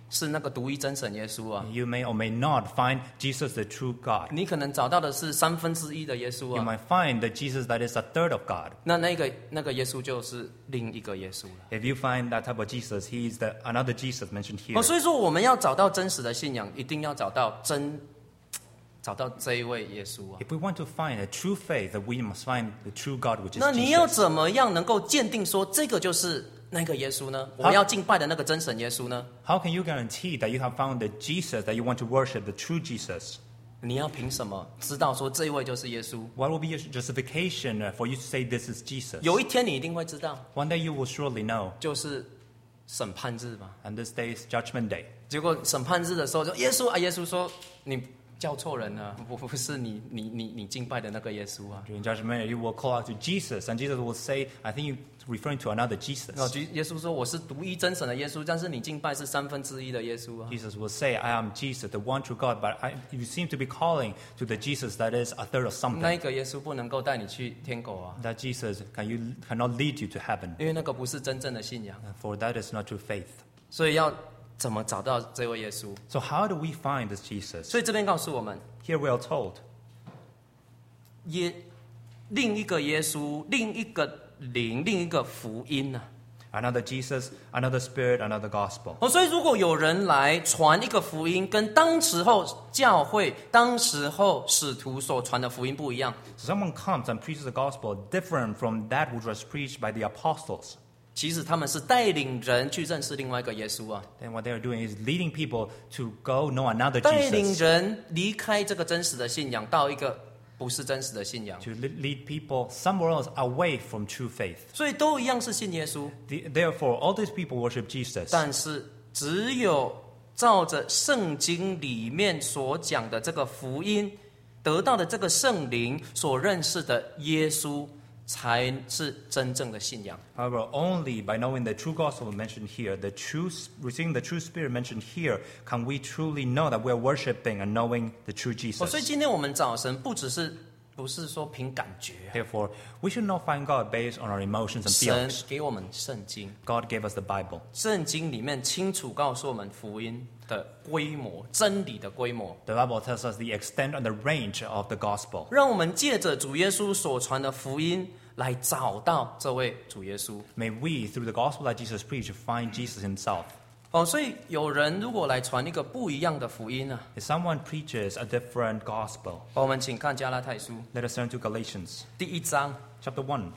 S3: 是那个独一真神耶稣啊，
S2: You may or may not find Jesus the true God.
S3: 你可能找到的是三分之一的耶稣
S2: You
S3: 啊，
S2: might find the Jesus that is a third of God.
S3: 那那个那个耶稣就是另一个耶稣了。
S2: If you find that type of Jesus, he is the another Jesus mentioned here.
S3: 哦，所以说我们要找到真实的信仰，一定要找到真，找到这一位耶稣啊。
S2: If we want to find a true faith, that we must find the true God, which is
S3: 那你要
S2: Jesus.
S3: 怎么样能够鉴定说这个就是那个耶稣呢？我们要敬拜的那个真神耶稣呢？
S2: How can you guarantee that you have found the Jesus that you want to worship, the true Jesus?
S3: 你要凭什么知道说这一位就是耶稣？
S2: What will be your justification uh, for you to say this is Jesus?
S3: 有一天你一定会知道，
S2: One day you will surely know,
S3: 就是审判日嘛。
S2: and this day is Judgment Day.
S3: 结果审判日的时候，就耶稣啊，耶稣说你叫错人了，不不是你你你你敬拜的那个耶稣啊。
S2: During Judgment Day, you will call out to Jesus, and Jesus will say, I think you're referring to another
S3: 哦，
S2: Jesus.
S3: 耶稣说我是独一真神的耶稣，但是你敬拜是三分之一的耶稣啊。
S2: Jesus will say, I am Jesus, the one true God, but I, you seem to be calling to the Jesus that is a third of
S3: 那
S2: something.
S3: 一个耶稣不能够带你去天国啊，
S2: That Jesus can you, cannot lead you to heaven,
S3: 因为那个不是真正的信仰。
S2: for that is not true faith.
S3: 所以要怎么找到这位耶稣？
S2: So how do we find this Jesus?
S3: 所以这边告诉我们，
S2: Here we are told,
S3: 耶另一个耶稣，另一个灵，另一个福音啊。
S2: another Jesus, another Spirit, another gospel.
S3: 哦，所以如果有人来传一个福音，跟当时候教会、当时候使徒所传的福音不一样，
S2: So someone comes and preaches the gospel different from that which was preached by the apostles.
S3: 其实他们是带领人去认识另外一个耶稣啊，
S2: Then what they are doing is leading people to go know another
S3: 带领
S2: Jesus,
S3: 人离开这个真实的信仰，到一个不是真实的信仰。
S2: to le- lead people somewhere else away from true faith.
S3: 所以都一样是信耶稣，
S2: The- Therefore, all these people worship Jesus.
S3: 但是只有照着圣经里面所讲的这个福音，得到的这个圣灵所认识的耶稣，才是真正的信仰。
S2: However, only by knowing the true gospel mentioned here, the true, receiving the true Spirit mentioned here, can we truly know that we are worshiping and knowing the true
S3: 哦，所以
S2: Jesus.
S3: 今天我们早晨不只是不是说凭感觉啊，
S2: Therefore, we should not find God based on our emotions and
S3: 神
S2: feelings.
S3: 给我们圣经，
S2: God gave us the Bible.
S3: 圣经里面清楚告诉我们福音的规模、真理的规模，
S2: The Bible tells us the extent and the range of the gospel.
S3: 让我们借着主耶稣所传的福音来找到这位主耶稣。
S2: May we, through the gospel that Jesus preached, find Jesus himself.
S3: 哦，所以有人如果来传一个不一样的福音啊，
S2: If someone preaches a different gospel,
S3: 我们请看加拉太书
S2: let us turn to Galatians
S3: 第一章
S2: chapter one,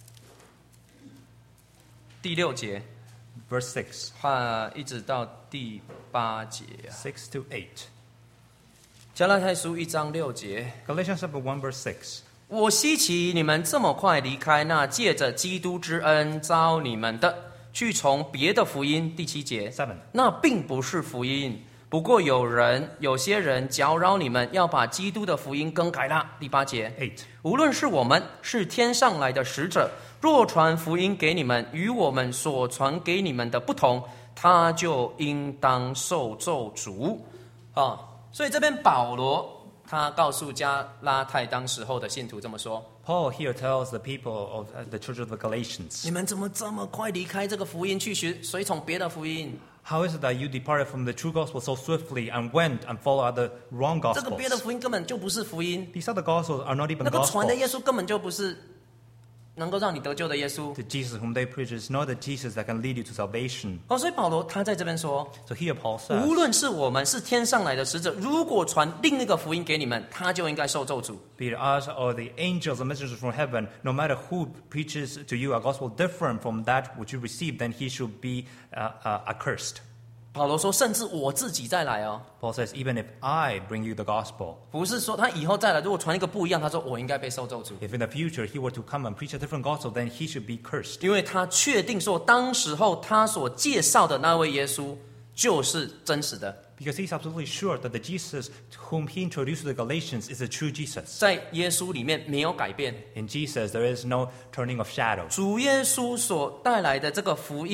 S3: 第六节，
S2: verse six,
S3: 啊，一直到第八节啊。
S2: six to eight.
S3: 加拉太书一章六节，
S2: Galatians chapter one, verse six.
S3: 我稀奇你们这么快离开那借着基督之恩招你们的，去从别的福音。第七节，
S2: Seven.
S3: 那并不是福音，不过有人有些人搅扰你们，要把基督的福音更改了。第八节，
S2: Eight.
S3: 无论是我们是天上来的使者，若传福音给你们，与我们所传给你们的不同，他就应当受咒诅。啊，所以这边保罗他告诉加拉太当时候的信徒这么说：
S2: Paul here tells the people of uh, the church of the Galatians,
S3: 你们怎么这么快离开这个福音，去学随从别的福音？
S2: how is it that you departed from the true gospel so swiftly and went and followed other wrong
S3: 这个别的
S2: gospels?
S3: 福音根本就不是福音，
S2: These other gospels are not even
S3: 那个传的耶
S2: gospels.
S3: 稣根本就不是能够让你得救的耶稣。
S2: The Jesus whom they preach is not the Jesus that can lead you to salvation.
S3: 哦，所以保罗他在这边说，
S2: So here Paul says,
S3: 无论是我们是天上来的使者，如果传另一个福音给你们，他就应该受咒诅。
S2: be it us or the angels or messengers from heaven, no matter who preaches to you a gospel different from that which you received, then he should be uh, uh, accursed.
S3: 保罗说，甚至我自己再来哦，
S2: Paul says, even if I bring you the gospel,
S3: 不是说他以后再来，如果传一个不一样，他说我应该被受咒诅，
S2: if in the future he were to come and preach a different gospel, then he should be cursed.
S3: 因为他确定说，当时候他所介绍的那位耶稣就是真实的，
S2: Because he's absolutely sure that the Jesus whom he introduced to the Galatians is the true Jesus.
S3: 在耶稣里面没有改变。
S2: In Jesus, there is no turning of shadows.
S3: 主耶稣所带来的这个福音，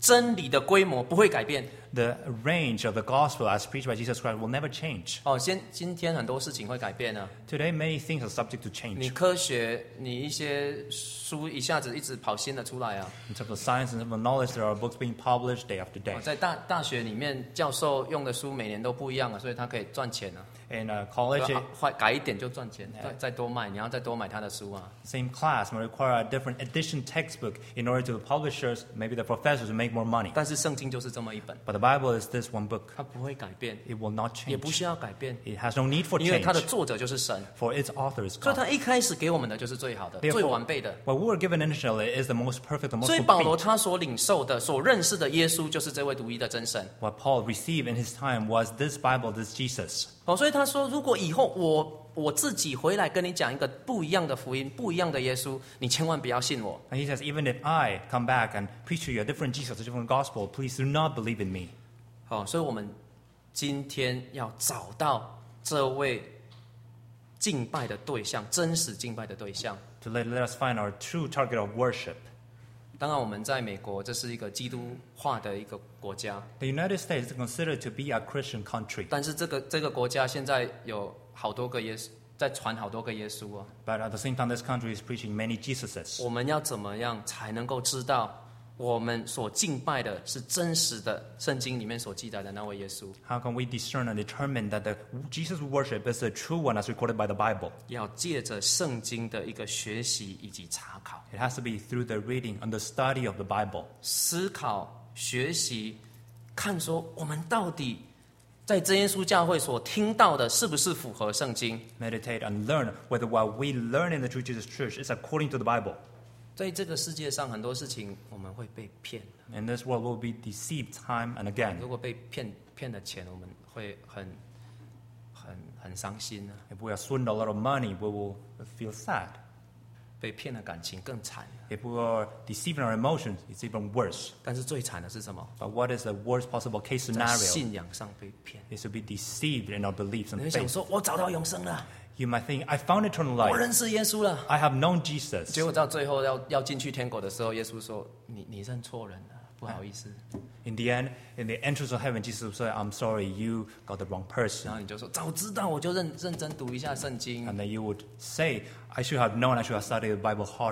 S3: 真理的规模不会改变。
S2: The range of the gospel as preached by Jesus Christ will never change.
S3: 哦，先今天很多事情会改变呢。
S2: Today, many things are subject to
S3: 你
S2: change.
S3: 科学，你一些书一下子一直跑新的出来啊。
S2: In terms of science and of knowledge, there are books being published day after
S3: 哦
S2: day.
S3: 在大大学里面，教授用的书每年都不一样啊，所以他可以赚钱啊。
S2: In uh, college,
S3: 啊换改一点就赚钱，再再多卖，你要再多买他的书啊。
S2: same class may require a different edition textbook in order to the publishers, maybe the professors, to make more money.
S3: 但是圣经就是这么一本，
S2: But the Bible is this one book.
S3: 它不会改变，
S2: It will not
S3: 也不
S2: change.
S3: 需要改变，
S2: It has no need for
S3: 因为
S2: change,
S3: 它的作者就是神，
S2: for its author is
S3: 所以
S2: God.
S3: 他一开始给我们的就是最好的、
S2: Therefore,
S3: 最完备的。
S2: What we were given initially is the most perfect, the most
S3: 所以保罗
S2: complete.
S3: 他所领受的、所认识的耶稣，就是这位独一的真神。
S2: What Paul received in his time was this Bible, this Jesus.
S3: 哦，所以他说，如果以后我我自己回来跟你讲一个不一样的福音、不一样的耶稣，你千万不要信我。
S2: And he says, even if I come back and preach to you a different Jesus, a different gospel, please do not believe in me.
S3: 好、所以我们今天要找到这位敬拜的对象，真实敬拜的对象。
S2: To let, let us find our true target of worship.
S3: 当然，我们在美国，这是一个基督化的一个国家，
S2: The United States is considered to be a Christian country.
S3: 但是这个这个国家现在有好多个耶稣，在传好多个耶稣哦。
S2: But at the same time, this country is preaching many Jesuses.
S3: 我们要怎么样才能够知道我们所敬拜的是真实的圣经里面所记载的那位耶稣？
S2: How can we discern and determine that the Jesus we worship is the true one as recorded by the Bible?
S3: 要借着圣经的一个学习以及查考、
S2: It has to be through the reading and the study of the Bible.
S3: 思考、学习，看说我们到底在真耶稣教会所听到的是不是符合圣经？
S2: Meditate and learn whether what we learn in the True Jesus Church is according to the Bible.
S3: 在这个世界上，很多事情我们会被骗。
S2: In this world, we'll be deceived time and again.
S3: 如果被骗骗了钱，我们会很很很伤心啊。
S2: If we are swindled a lot of money, we will feel sad.
S3: 被骗了感情更惨。
S2: If we are deceived in our emotions, it's even worse.
S3: 但是最惨的是什么？
S2: But what is the worst possible case
S3: 在
S2: scenario?
S3: 信仰上被骗。
S2: Is to be deceived in our beliefs
S3: 你
S2: and
S3: 会想
S2: faith.
S3: 说：“我找到永生了，
S2: You might think, I found eternal
S3: 我
S2: life.
S3: 认识耶稣了。
S2: I have known Jesus. ”
S3: 结果到最后要要进去天国的时候，耶稣说：“你你认错人了，不好意思。
S2: In the end, in the entrance of heaven, Jesus will say, I'm sorry, you got the wrong ”
S3: 然
S2: person.
S3: 后你就说：“早知道我就认认真读一下圣经。
S2: And then you would say, I should have known, I should have studied the Bible harder. ”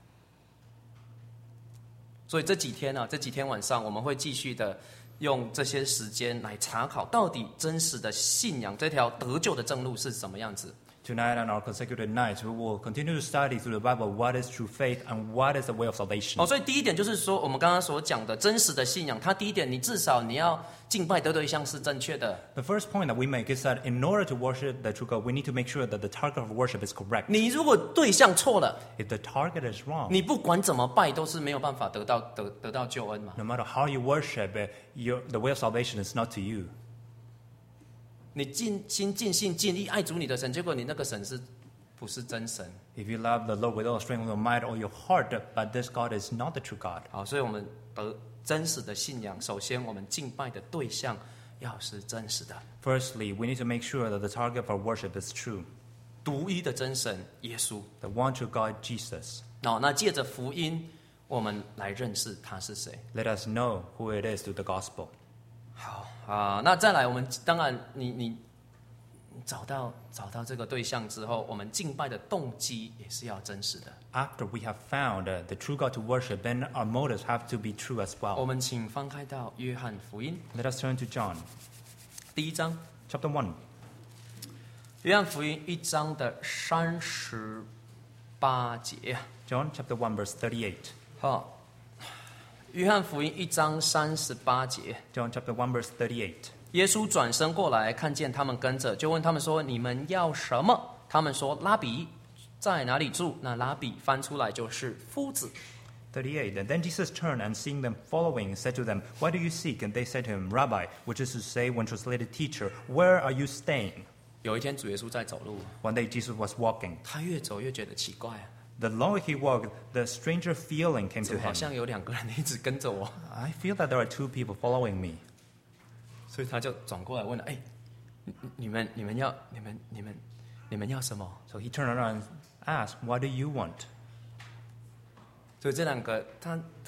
S3: 所以这几天啊，这几天晚上我们会继续的用这些时间来查考，到底真实的信仰这条得救的正路是什么样子。
S2: Tonight and our consecutive nights, we will continue to study through the Bible what is true faith and what is the way of salvation.
S3: 哦，所以第一点就是说，我们刚刚所讲的真实的信仰，它第一点，你至少你要敬拜的对象是正确的。
S2: The first point that we make is that in order to worship the true God, we need to make sure that the target of worship is correct.
S3: 你如果对象错了，
S2: If the target is wrong,
S3: 你不管怎么拜都是没有办法得到得得到救恩嘛。
S2: no matter how you worship, eh, your, the way of salvation is not to you.
S3: 你尽心尽性尽力爱主你的神，结果你那个神是不是真神？
S2: If you love the Lord with all strength, with your might, or your heart, but this God is not the true God.
S3: 好，所以我们得真实的信仰，首先我们敬拜的对象要是真实的，
S2: Firstly, we need to make sure that the target of our worship is true.
S3: 独一的真神耶稣。
S2: The one true God, Jesus.
S3: 哦，那借着福音，我们来认识他是谁。
S2: Let us know who it is through the gospel.
S3: 好啊，那再来，我们当然你你你找到找到这个对象之后，我们敬拜的动机也是要真实的。
S2: After we have found uh, the true God to worship, then our motives have to be true as
S3: 我
S2: well.
S3: 们请翻开到约翰福音
S2: Let us turn to John,
S3: 第一章，
S2: chapter one.
S3: 约翰福音一章的三十八节。
S2: John chapter one, verse thirty-eight.
S3: 好，约翰福音一章三十八节。
S2: John chapter one, verse thirty-eight.
S3: 耶稣转身过来，看见他们跟着，就问他们说：“你们要什么？”他们说：“拉比，在哪里住？”那拉比翻出来就是夫子。
S2: thirty-eight. And then Jesus turned and seeing them following, said to them, What do you seek? And they said to him, Rabbi, which is to say, when translated teacher, where are you staying?
S3: 有一天主耶稣在走路，
S2: One day Jesus was walking.
S3: 他越走越觉得奇怪啊，
S2: The longer he walked, the stranger feeling came
S3: 怎
S2: to
S3: 么好
S2: him.
S3: 像有两个人一直跟着我？
S2: I feel that there are two people following me.
S3: 所以他就转过来问了：“哎，你你们你们要你们你们你们要什么
S2: So he turned around and asked, What do you want? ？”
S3: 所以这两个他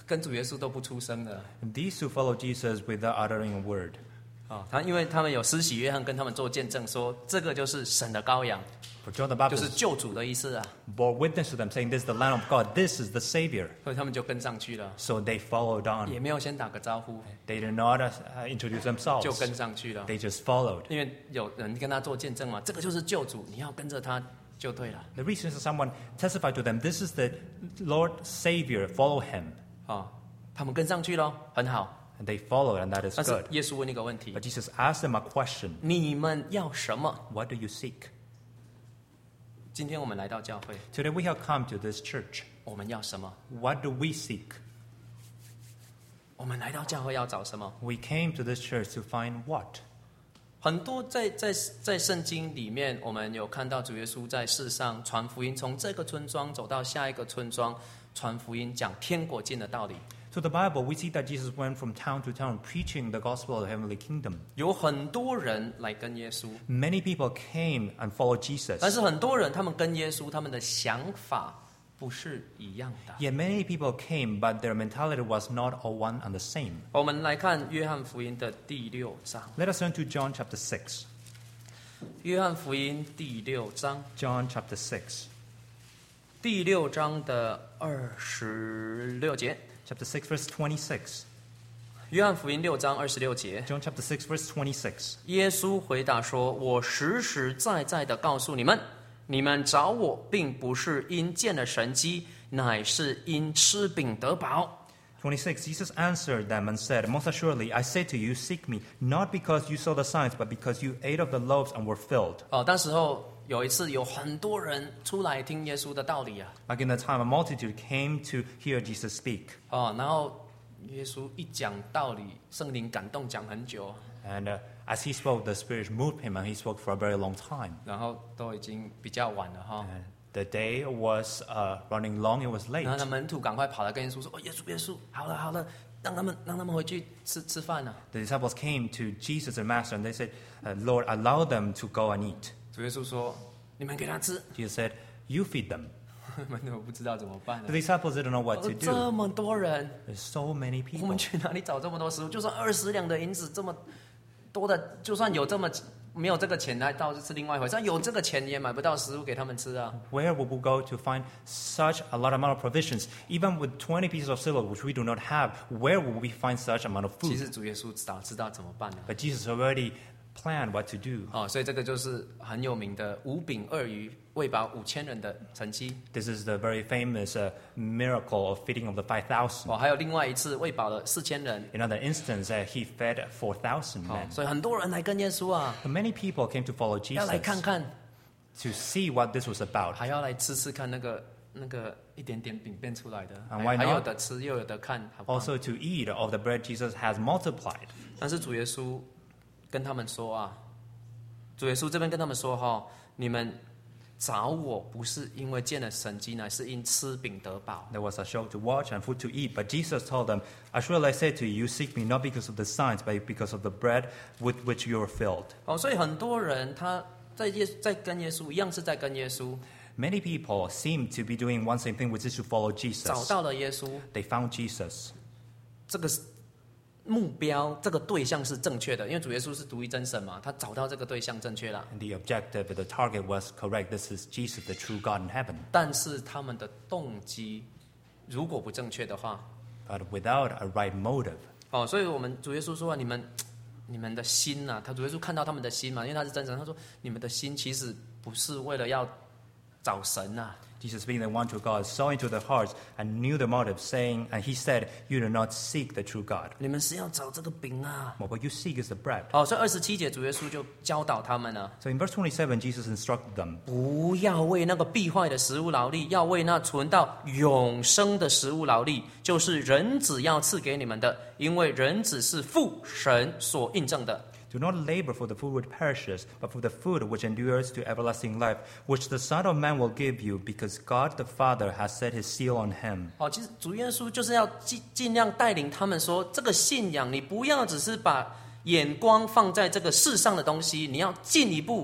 S3: 跟主耶稣都不出声的
S2: And these two followed Jesus without uttering a word.
S3: 啊。他因为他们有施洗约翰跟他们做见证说，这个就是神的羔羊，
S2: For John the
S3: 就是
S2: Baptist
S3: 救主的意思啊，
S2: bore witness to them, saying, "This is the Lamb of God. This is the Savior."
S3: 所以他们就跟上去了，
S2: So they followed on.
S3: 也没有先打个招呼
S2: They did not uh, introduce
S3: 就
S2: themselves.
S3: 跟上去了，
S2: They just followed.
S3: 因为有人跟他做见证嘛，这个就是救主，你要跟着他就对了
S2: The reason is someone testified to them, "This is the Lord Savior. Follow Him."
S3: 啊。他们跟上去了，很好。
S2: And they followed, and that is
S3: 但是
S2: good.
S3: 耶稣问一个问题：
S2: But Jesus asked them a question:
S3: 你们要什么？
S2: What do you seek?
S3: 今天我们来到教会，
S2: Today we have come to this church.
S3: 我们要什么？
S2: What do we seek?
S3: 我们来到教会要找什么？
S2: We came to this church to find what?
S3: 很多在在在圣经里面，我们有看到主耶稣在世上传福音，从这个村庄走到下一个村庄，传福音，讲天国近的道理。
S2: So the Bible, we see that Jesus went from town to town preaching the gospel of the heavenly kingdom.
S3: 有很多人来跟耶稣，
S2: Many people came and followed
S3: 但
S2: Jesus.
S3: 是很多人他们跟耶稣他们的想法不是一样的。
S2: Yet many people came, but their mentality was not all one and the same.
S3: 我们来看约翰福音的第六章，
S2: Let us turn to John chapter six.
S3: 约翰福音第六章，
S2: John chapter six.
S3: 第六章的二十六节。
S2: Chapter six, verse twenty-six.
S3: 约翰福音六章二十六节，
S2: John chapter six, verse twenty-six.
S3: 耶稣回答说：“我实实在在的告诉你们，你们找我，并不是因见了神迹，乃是因吃饼得饱。
S2: twenty-six, Jesus answered them and said, "Most assuredly, I say to you, seek me, not because you saw the signs, but because you ate of the loaves and were filled." ”
S3: 哦，当时候有一次有很多人出来听耶稣的道理啊，
S2: Like in the time, a multitude came to hear Jesus speak.
S3: 哦，然后耶稣一讲道理，圣灵感动讲很久，
S2: And uh, as he spoke, the Spirit moved him, and he spoke for a very long time.
S3: 然后都已经比较晚了哈。
S2: And the day was uh, running long, it was
S3: 然后
S2: late.
S3: 那门徒赶快跑来跟耶稣说：“哦，耶稣，耶稣，好了好了，让他们让他们回去吃吃饭了。
S2: The disciples came to Jesus, their master, and they said, uh, Lord, allow them to go and eat. ”
S3: 主耶稣说：“你们给他吃。
S2: Jesus said, you feed them. ”
S3: 门徒不知道怎么办
S2: The
S3: 了。
S2: disciples didn't know what
S3: 哦
S2: to
S3: 这
S2: do.
S3: 么多人，
S2: There's so many
S3: 我
S2: people.
S3: 们去哪里找这么多食物？就算二十两的银子这么多的，就算有这么没有这个钱来倒是另外一回事，有这个钱也买不到食物给他们吃啊。
S2: Where would we go to find such a large amount of provisions? Even with twenty pieces of silver, which we do not have, where will we find such amount of
S3: 其
S2: food?
S3: 实主耶稣早知道怎么办了。
S2: But Jesus already planned what to do.
S3: 哦，所以这个就是很有名的五饼二鱼喂饱五千人的神迹。
S2: This is the very famous uh, miracle of feeding of the five thousand.
S3: 哦，还有另外一次喂饱了四千人。
S2: In another instance, uh, he fed four thousand
S3: 哦
S2: men.
S3: 所以很多人来跟耶稣啊，
S2: But many people came to follow
S3: 要来
S2: Jesus
S3: 看看，
S2: to see what this was about.
S3: 还要来吃吃看那个那个一点点饼变出来的，
S2: And
S3: 还
S2: why
S3: 还
S2: not?
S3: 有的吃又有的看，好不好？
S2: Also to eat of the bread Jesus has multiplied.
S3: 但是主耶稣跟他们说啊，主耶稣这边跟他们说哈、你们找我不是因为见了神迹，乃是因吃饼得饱。
S2: There was a show to watch and food to eat, but Jesus told them, "Assuredly I say to you, you seek me not because of the signs, but because of the bread with which you are filled."
S3: 哦，所以很多人他在耶在跟耶稣一样是在跟耶稣，
S2: Many people seem to be doing one same thing, which is to follow
S3: 找
S2: Jesus.
S3: 到了耶稣，
S2: They found Jesus.
S3: 这个目标这个对象是正确的，因为主耶稣是独一真神嘛，他找到这个对象正确了。
S2: And the objective, the target was correct. This is Jesus, the true God in heaven.
S3: 但是他们的动机如果不正确的话，
S2: But without a right motive.
S3: 哦，所以我们主耶稣说啊，你们你们的心呐、啊，他主耶稣看到他们的心嘛，因为他是真神，他说你们的心其实不是为了要找神呐、啊。
S2: Jesus, being the one true God, saw into their hearts and knew the motive, saying, and he said, "You do not seek the true God.
S3: 你们是要找这个饼啊。
S2: What you seek is the bread."
S3: 好、所以二十七节主耶稣就教导他们了，
S2: So in verse twenty-seven, Jesus instructed them,
S3: 不要为那个必坏的食物劳力，要为那存到永生的食物劳力，就是人子要赐给你们的，因为人子是父神所印证的。
S2: "Do not labor for the food which perishes, but for the food which endures to everlasting life, which the Son of Man will give you, because God the Father has set his seal on him."
S3: 好，其实主耶稣就是要尽尽量带领他们说，这个信仰你不要只是把眼光放在这个世上的东西，你要进一步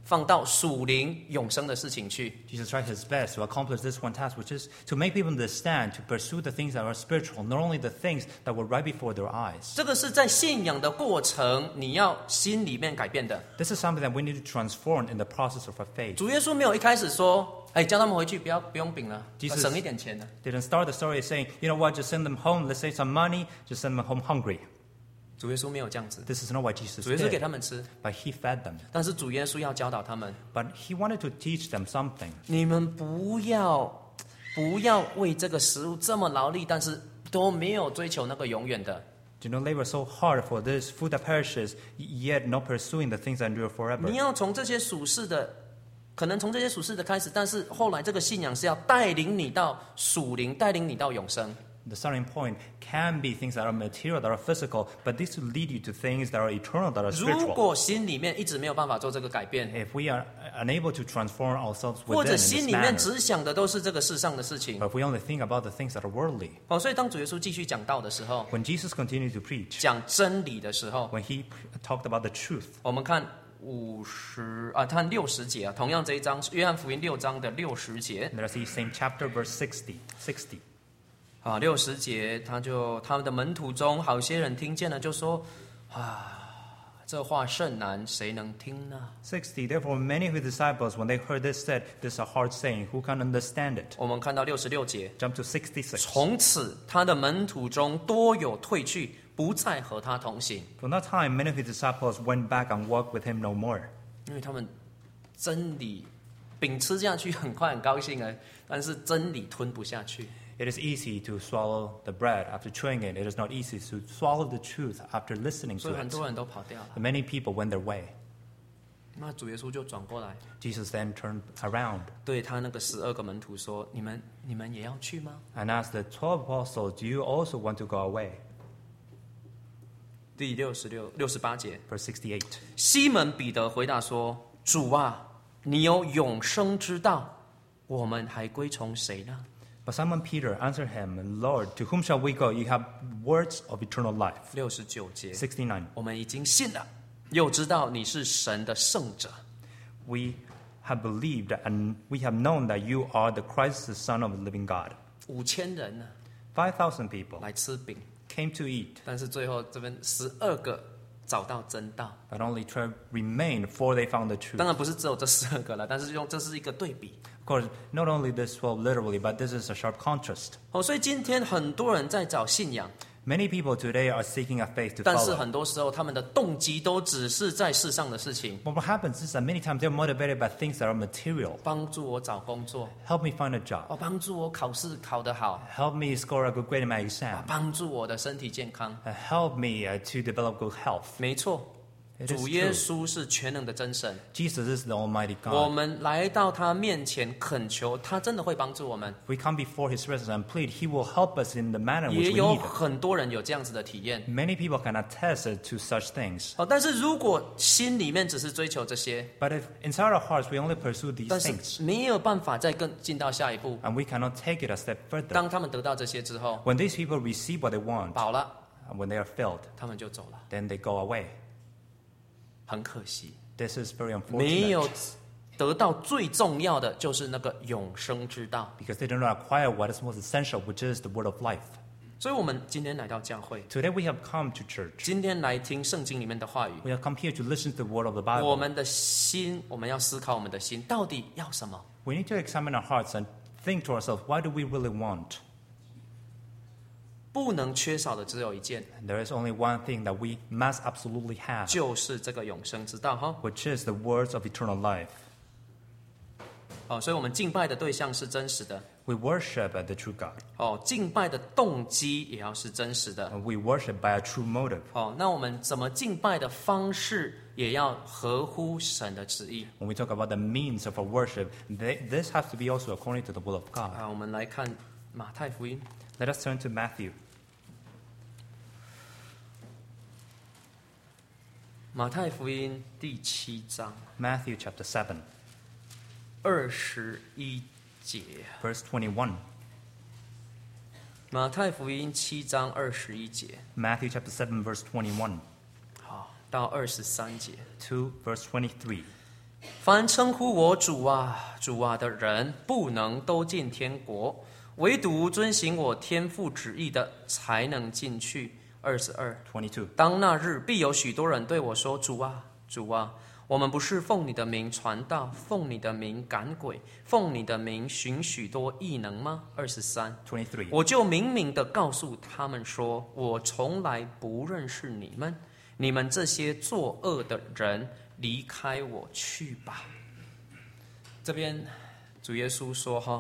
S3: 放到属灵永生的事情去。
S2: Jesus tried his best to accomplish this one task, which is to make people understand, to pursue the things that are spiritual, not only the things that were right before their eyes.
S3: 这个是在信仰的过程，你要心里面改变的。
S2: This is something that we need to transform in the process of our faith.
S3: 主耶稣没有一开始说，哎，叫他们回去，不要不用饼了，
S2: Jesus-
S3: 省一点钱呢。
S2: Didn't start the story saying, you know what, just send them home, let's save some money, just send them home hungry.
S3: 主耶稣没有这样子，
S2: This is not what Jesus
S3: 主耶稣给
S2: did,
S3: 他们吃，
S2: but he fed them.
S3: 但是主耶稣要教导他们，
S2: But he wanted to teach them something.
S3: 你们不要不要为这个食物这么劳力，但是都没有追求那个永远的。
S2: Do not labor so hard for this food that perishes, yet not pursuing the things that endure forever.
S3: 你要从这些属世的，可能从这些属世的开始，但是后来这个信仰是要带领你到属灵，带领你到永生。
S2: The starting point can be things that are material, that are physical, but this will lead you to things that are eternal, that are
S3: 如
S2: spiritual.
S3: 果心里面一直没有办法做这个改变，
S2: If we are unable to transform ourselves
S3: 或
S2: within
S3: 者
S2: in this
S3: 心里面
S2: manner,
S3: 只想的都是这个世上的事情，
S2: but if we only think about the things that are worldly,
S3: 哦，所以当主耶稣继续讲道的时候，
S2: when Jesus continued to preach,
S3: 讲真理的时候，
S2: when he talked about the truth,
S3: 我们看五十啊，看六十节啊，同样这一章，约翰福音六章的六十节
S2: let's see same chapter, verse sixty. sixty.
S3: 啊，六十节他就他们的门徒中，好些人听见了，就说啊。这话甚难，谁能听呢？
S2: sixty. Therefore, many of his disciples, when they heard this, said, "This is a hard saying. Who can understand it?"
S3: 我们看到六十六节，
S2: Jump to sixty-six.
S3: 从此他的门徒中多有退去，不再和他同行，
S2: From that time, many of his disciples went back and walked with him no more.
S3: 因为他们真理饼吃下去很快很高兴啊，但是真理吞不下去。
S2: It is easy to swallow the bread after chewing it. It is not easy to swallow the truth after listening
S3: 所
S2: to
S3: 以很
S2: it.
S3: 多人都跑掉了。
S2: Many people went their way.
S3: 那主耶稣就转过来，
S2: Jesus then turned around
S3: 对他那个十二个门徒说：“你们你们也要去吗
S2: and asked the twelve apostles, "Do you also want to go away?"
S3: 第六十六、六十八节，
S2: Verse sixty-eight.
S3: 西门彼得回答说：“主啊，你有永生之道，我们还归从谁呢？”
S2: But Simon Peter answered him, "Lord, to whom shall we go? You have words of eternal life."
S3: 六十九节，
S2: sixty-nine.
S3: 我们已经信了，又知道你是神的圣者。
S2: We have believed and we have known that you are the Christ, the Son of the living God.
S3: 五千人呢
S2: Five thousand people
S3: 来吃饼，
S2: came to eat,
S3: 但是最后这边十二个找到真道。
S2: but only twelve remained before they found the truth.
S3: 当然不是只有这十二个了，但是用这是一个对比。
S2: Of course, not only this twelve literally, but this is a sharp contrast.
S3: 哦，所以今天很多人在找信仰，
S2: Many people today are seeking a faith to
S3: 但是
S2: follow.
S3: 很多时候他们的动机都只是在世上的事情，
S2: But what happens is that many times they're motivated by things that are material.
S3: 帮助我找工作，
S2: Help me find a job.
S3: 哦，帮助我考试考得好，
S2: Help me score a good grade in my
S3: 啊
S2: exam.
S3: 帮助我的身体健康。
S2: Uh, Help me uh, to develop good health.
S3: 没错，
S2: It is
S3: 主耶
S2: true.
S3: 稣是全能的真神，
S2: Jesus is the Almighty
S3: 我
S2: God.
S3: 们来到他面前恳求，他真的会帮助我们。
S2: We come before His presence and plead. He will help us in the manner in
S3: 也
S2: which we
S3: 有
S2: need it.
S3: 很多人有这样子的体验。
S2: Many people can attest to such things.
S3: 好，但是如果心里面只是追求这些，
S2: But if inside our hearts we only pursue these
S3: 但是
S2: things
S3: 没有办法再更进到下一步。
S2: and we cannot take it a step further,
S3: 当他们得到这些之后，
S2: when these people receive what they want
S3: 饱了，
S2: and when they are filled,
S3: 他们就走了，
S2: then they go away.
S3: 很可惜，
S2: This is very
S3: 没有
S2: unfortunate
S3: 得到最重要的就是那个永生之道。
S2: because they do not acquire what is most essential, which is the word of life.
S3: 所以，我们今天来到教会，
S2: Today we have come to church.
S3: 今天来听圣经里面的话语。
S2: We have come here to listen to the word of the
S3: 我
S2: Bible.
S3: 们的心，我们要思考我们的心到底要什么。
S2: We need to examine our hearts and think to ourselves, what do we really want?
S3: 不能缺少的只有一件，
S2: And there is only one thing that we must absolutely have,
S3: 就是这个永生之道哈。
S2: which is the words of eternal life.
S3: 哦，所以我们敬拜的对象是真实的，
S2: We worship the true God,
S3: 哦，敬拜的动机也要是真实的。
S2: and we worship by a true motive.
S3: 哦，那我们怎么敬拜的方式也要合乎神的旨意
S2: When we talk about the means of our worship, they, this has to be also according to the will of God.
S3: 啊。我们来看马太福音，
S2: Let us turn to Matthew.
S3: 马太福音第七章
S2: Matthew chapter seven,
S3: 二十一节。
S2: verse twenty-one.
S3: 马太福音七章二十一节，
S2: Matthew chapter seven, verse twenty-one
S3: 好到二十三节。
S2: to verse twenty-three.
S3: 凡称呼我主啊、主啊的人，不能都进天国，唯独遵行我天父旨意的，才能进去。二十二。
S2: twenty-two.
S3: 当那日，必有许多人对我说：主啊，主啊，我们不是奉你的名传道，奉你的名赶鬼，奉你的名行许多异能吗？二十三。
S2: twenty-three.
S3: 我就明明的告诉他们说，我从来不认识你们，你们这些作恶的人，离开我去吧。这边主耶稣说哈，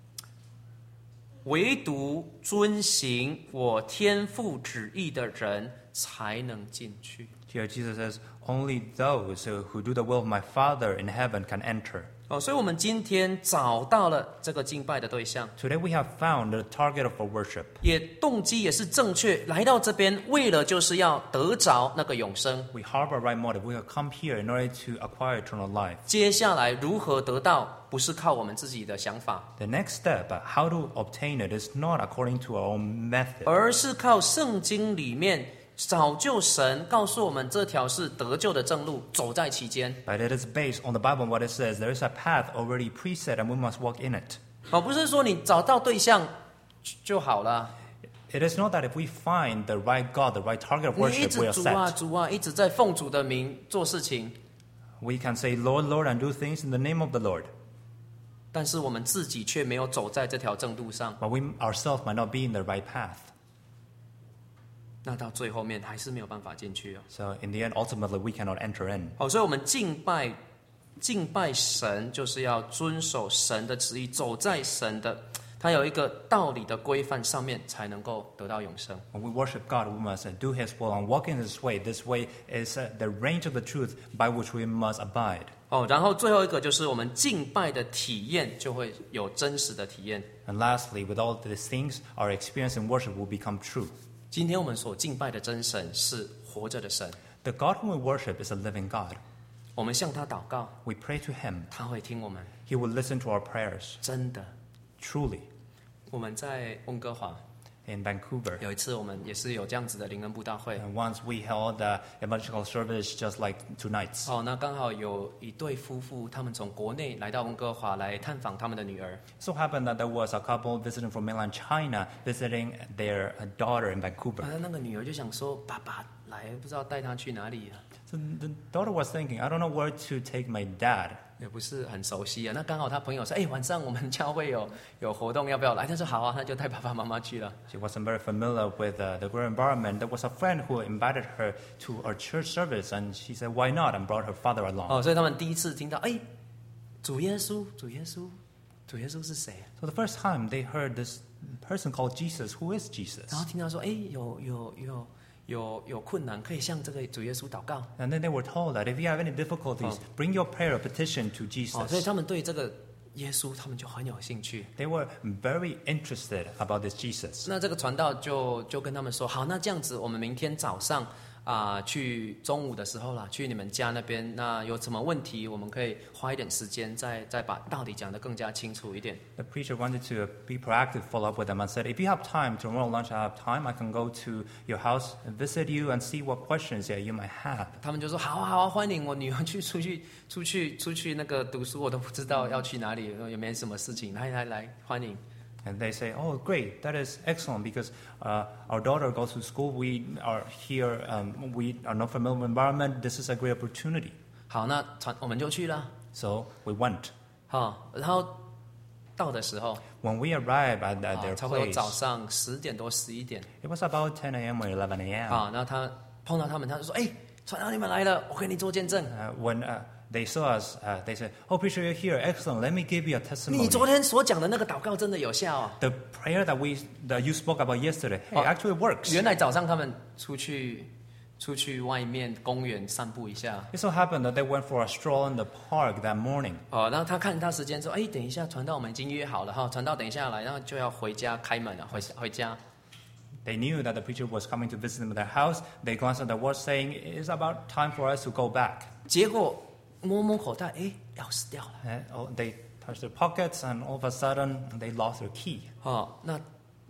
S3: 唯独遵行我天父旨意的人才能进去。
S2: Here Jesus says, only those who do the will of my Father in heaven can enter.
S3: 哦，所以我们今天找到了这个敬拜的对象，
S2: Today we have found the target of our worship.
S3: 也动机也是正确，来到这边为了就是要得着那个永生。
S2: We harbor right motive. We have come here in order to acquire eternal life.
S3: 接下来如何得到，不是靠我们自己的想法，
S2: The next step, uh, how to obtain it, is not according to our own method,
S3: 而是靠圣经里面早就神告诉我们这条是得救的正路，走在其间。
S2: but it is based on the Bible, what it says. There is a path already preset and we must walk in it.
S3: 哦，不是说你找到对象就就好了，
S2: It is not that if we find the right God, the right target of
S3: 你一
S2: worship, we
S3: 直
S2: are
S3: 主啊
S2: set.
S3: 主啊，一直在奉主的名做事情，
S2: We can say, Lord, Lord, and do things in the name of the Lord.
S3: 但是我们自己却没有走在这条正路上，
S2: But we ourselves might not be in the right path.
S3: 那到最后面还是没有办法进去哦。
S2: So in the end, ultimately, we cannot enter in.
S3: 好，所以我们敬拜敬拜神，就是要遵守神的旨意，走在神的他有一个道理的规范上面，才能够得到永生。
S2: When we worship God, we must uh, do His will and walk in His way. This way is uh, the range of the truth by which we must abide.
S3: 哦，然后最后一个就是我们敬拜的体验就会有真实的体验。
S2: And lastly, with all these things, our experience in worship will become true.
S3: 今天我们所敬拜的真神是活着的神，
S2: The God whom we worship is a living God.
S3: 我们向他祷告，
S2: We pray to Him.
S3: 他会听我们。
S2: He will listen to our prayers.
S3: 真的，
S2: Truly.
S3: 我们在温哥华
S2: In Vancouver,
S3: 有一次，我们也是有这样子的灵恩布道会。
S2: and once we held the evangelical service just like tonight's.
S3: 哦，那刚好有一对夫妇，他们从国内来到温哥华来探访他们的女儿。
S2: So happened that there was a couple visiting from mainland China visiting their uh, daughter in Vancouver.
S3: 啊，那个女儿就想说：“爸爸来，不知道带她去哪里啊，
S2: So the daughter was thinking, I don't know where to take my dad.
S3: 也不是很熟悉啊。”那刚好她朋友说：“哎，晚上我们教会有有活动，要不要来？”她说：“好啊。”她就带爸爸妈妈去了。
S2: She wasn't very familiar with uh, the rural environment. There was a friend who invited her to our church service, and she said, why not? And brought her father along.
S3: 哦，所以他们第一次听到：“哎，主耶稣，主耶稣，主耶稣是谁？”
S2: So the first time they heard this person called Jesus, who is Jesus?
S3: 然后听到说：“哎，有有有有有困难，可以向这个主耶稣祷告。
S2: And then they were told that if you have any difficulties, bring your prayer petition to ”
S3: 哦，所以
S2: Jesus.
S3: 他们对这个耶稣，他们就很有兴趣。
S2: They were very interested about this Jesus.
S3: 那这个传道就就跟他们说：“好，那这样子，我们明天早上啊、去中午的时候啦，去你们家那边，那有什么问题，我们可以花一点时间，再再把道理讲得更加清楚一点。
S2: The preacher wanted to be proactive, follow up with them, and said, if you have time, tomorrow lunch I have time, I can go to your house and visit you and see what questions that you might have. ”
S3: 他们就说：“好啊，好啊，欢迎我女儿去出去出去出去那个读书，我都不知道要去哪里，也没什么事情，来来来，欢迎。”
S2: And they say, oh, great, that is excellent because uh, our daughter goes to school. We are here. Um, we are not familiar with the environment. This is a great opportunity.
S3: 好，那传我们就去了。
S2: So we went.
S3: 好，然后到的时候，
S2: When we arrived at, at
S3: 啊
S2: their
S3: 差不多
S2: place,
S3: 早上十点多十一点，
S2: it was about ten a.m. or eleven a.m.
S3: 啊，那他碰到他们，他就说：“哎，传道你们来了，我给你做见证。
S2: Uh, when uh, they saw us, uh, they said, oh, preacher, you're here. Excellent. Let me give you a
S3: 你
S2: testimony.
S3: 昨天所讲的那个祷告真的有效哦。
S2: The prayer that we that you spoke about yesterday, hey,
S3: Oh.
S2: actually works.
S3: 原来早上他们出去出去外面公园散步一下，
S2: It so happened that they went for a stroll in the park that morning.
S3: 哦，然后他看他时间说：“哎，等一下，传道我们已经约好了哈，传道等一下来，然后就要回家开门了，回回家。
S2: They knew that the preacher was coming to visit them at their house. They glanced at the watch, saying, it's about time for us to go back.
S3: 结果摸摸口袋，哎，钥匙掉了。
S2: And, oh, they touched their pockets, and all of a sudden, they lost their key.
S3: 哦，那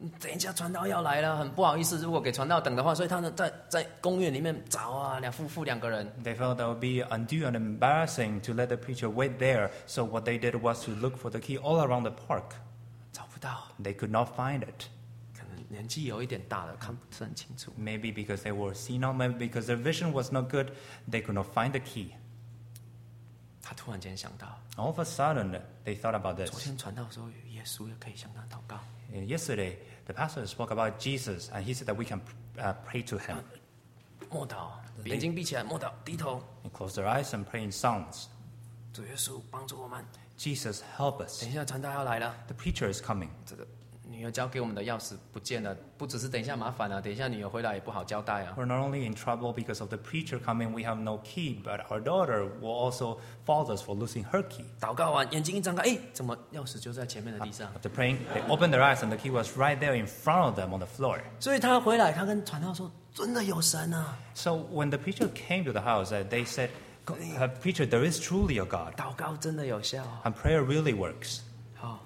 S3: 等一下传道要来了，很不好意思，如果给传道等的话，所以他们在在公园里面找啊，两夫妇两个人。
S2: They felt that would be undue and embarrassing to let the preacher wait there. So what they did was to look for the key all around the park.
S3: 找不到，
S2: They could not find it.
S3: 可能年纪有一点大了，看不是很清楚。
S2: Maybe because they were senile, maybe because their vision was not good, they could not find the key.
S3: 他突然间想到，
S2: All of a sudden, they thought about
S3: 昨
S2: this.
S3: 天传道说耶稣也可以向他祷告。
S2: Uh, Yesterday, the pastor spoke about Jesus, and he said that we can uh, pray to him
S3: 默祷，眼睛闭起来，默祷，低头。
S2: and close their eyes and pray in songs.
S3: 主耶稣帮助我们。
S2: Jesus, help us.
S3: 等一下传道要来了，
S2: The preacher is coming.
S3: 这个女儿交给我们的钥匙不见了，不只是等一下麻烦了，等一下女儿回来也不好交代啊。
S2: We're not only in trouble because of the preacher coming, we have no key, but our daughter will also fault us for losing her key.
S3: 祷告完，眼睛一张开，哎，怎么钥匙就在前面的地上？
S2: After praying, they opened their eyes and the key was right there in front of them on the floor.
S3: 所以他回来，他跟传道说：“真的有神啊！
S2: So when the preacher came to the house, uh, they said, "Uh, Preacher, there is truly a God,
S3: 祷告真的有效啊。
S2: and prayer really works."
S3: 好，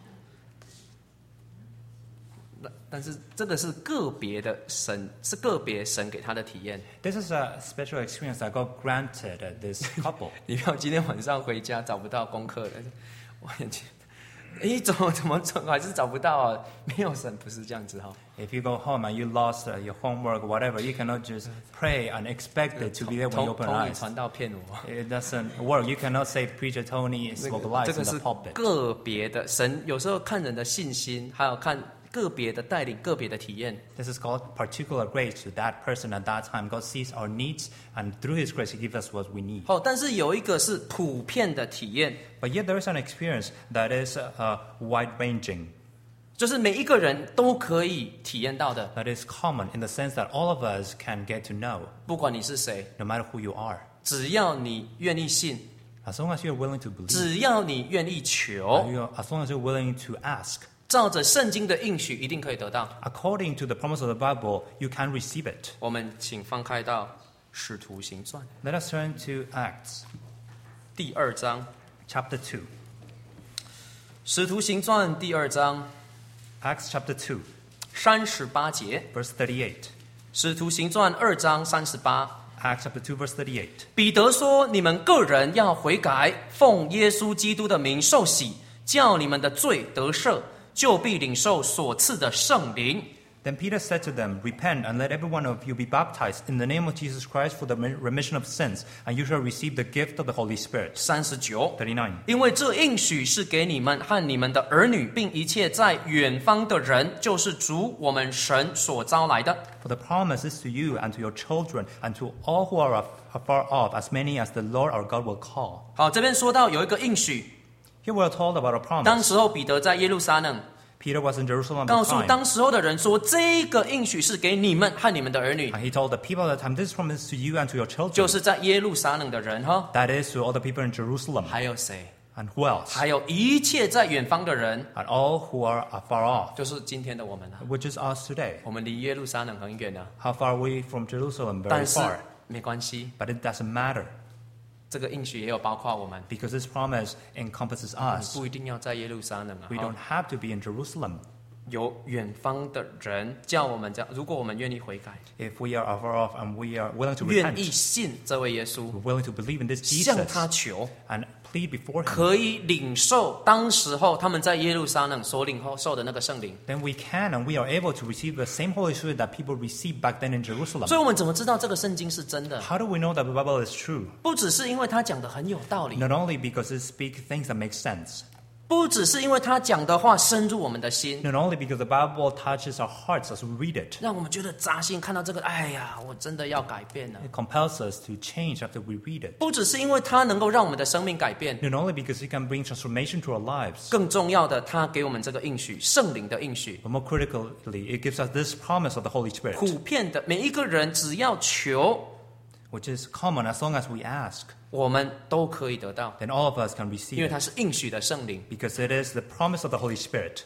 S3: 那但是这个是个别的神，是个别神给他的体验。
S2: This is a special experience that God granted uh, this couple.
S3: 你不要今天晚上回家找不到功课了，我眼睛，哎，怎么怎么怎么还是找不到啊？没有神不是这样子哈。
S2: If you go home and you lost uh, your homework, whatever, you cannot just pray and expect it to be there when you open your
S3: 同你
S2: eyes.
S3: 传道骗我。
S2: It doesn't work. You cannot say Preacher Tony
S3: 这
S2: spoke
S3: 个
S2: lies
S3: 这
S2: in
S3: 个
S2: the
S3: 是
S2: pulpit.
S3: 个别的神，有时候看人的信心，还有看个别的带领、个别的体验。
S2: This is called particular grace to that person at that time. God sees our needs, and through His grace, He gives us what we need.
S3: 好，但是有一个是普遍的体验，
S2: But yet there is an experience that is uh, wide-ranging,
S3: 就是每一个人都可以体验到的，
S2: that is common in the sense that all of us can get to know,
S3: 不管你是谁，
S2: no matter who you are.
S3: 只要你愿意信，
S2: As long as you're willing to believe,
S3: 只要你愿意求，
S2: you- as long as you're willing to ask,
S3: 照着圣经的应许，一定可以得到。
S2: according to the promise of the Bible, you can receive it.
S3: 我们请翻开到《使徒行传》
S2: Let us turn to Acts
S3: 第二章，《
S2: chapter two.
S3: 使徒行传》第二章
S2: Acts chapter two,
S3: 三十八节，
S2: verse thirty-eight.
S3: 《使徒行传》二章三十八。
S2: Acts chapter two, verse thirty-eight.
S3: 彼得说：“你们个人要悔改，奉耶稣基督的名受洗，叫你们的罪得赦，就必领受所赐的圣灵。”
S2: Then Peter said to them, Repent and let every one of you be baptized in the name of Jesus Christ for the remission of sins, and you shall receive the gift of the Holy Spirit.
S3: 三十九，
S2: thirty-nine.
S3: 因为这应许是给你们和你们的儿女，并一切在远方的人，就是主我们神所招来的。
S2: For the promise is to you and to your children and to all who are afar off, as many as the Lord our God will call.
S3: 好，这边说到有一个应许，
S2: Here we are told about a
S3: 当
S2: promise.
S3: 时候彼得在耶路撒冷，
S2: Peter was in Jerusalem at
S3: 告
S2: the
S3: 诉
S2: time,
S3: 当时候的人说，这个应许是给你们和你们的儿女，
S2: and he told the people at the time, This promise is to you and to your
S3: 就
S2: children.
S3: 是在耶路撒冷的人哈。
S2: That is to all the people in Jerusalem.
S3: 还有谁？
S2: And who else?
S3: 还有一切在远方的人，
S2: And all who are afar off,
S3: 就是今天的我们啊。
S2: which is us today.
S3: 我们离耶路撒冷很远啊，
S2: How far are we from Jerusalem? Very
S3: 但是
S2: far.
S3: 没关系，
S2: But it doesn't matter,
S3: 这个应许也有包括我们，
S2: because this promise encompasses
S3: 你
S2: us.
S3: 不一定要在耶路撒冷啊
S2: We
S3: 哈
S2: don't have to be in Jerusalem.
S3: 有远方的人叫我们这样，如果我们愿意悔改，
S2: If we are afar off and we are willing to
S3: 愿意
S2: repent,
S3: 信这位耶稣，
S2: we're willing to believe in this
S3: 向
S2: Jesus
S3: 他求，
S2: and plead before him,
S3: 可以领受当时候他们在耶路撒冷所领受的那个圣灵。
S2: then we can and we are able to receive the same Holy Spirit that people received back then in Jerusalem.
S3: 所以，我们怎么知道这个圣经是真的？
S2: How do we know that the Bible is true?
S3: 不只是因为他讲的很有道理，
S2: Not only because it speaks things that make sense,
S3: 不只是因为他讲的话深入我们的心，
S2: not only because the Bible touches our hearts as we read it,
S3: 让我们觉得扎心。看到这个，哎呀，我真的要改变了。
S2: it compels us to change after we read it.
S3: 不只是因为它能够让我们的生命改变，
S2: Not only because it can bring transformation to our lives,
S3: 更重要的，它给我们这个应许，圣灵的应许。
S2: but more critically, it gives us this promise of the Holy Spirit,
S3: 普遍的，每一个人只要求，
S2: which is common as long as we ask,
S3: 我们都可以得到，
S2: then all of us can
S3: 因
S2: receive
S3: 为
S2: it.
S3: 它是应许的圣灵。
S2: Because it is the promise of the Holy Spirit.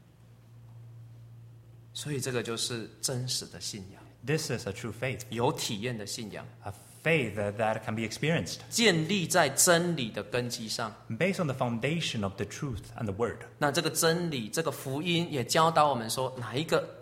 S3: 所以这个就是真实的信仰，
S2: This is a true faith,
S3: 有体验的信仰，
S2: a faith that, that can be experienced
S3: 建立在真理的根基上。
S2: based on the foundation of the truth and the Word.
S3: 那这个真理，这个福音也教导我们说，哪一个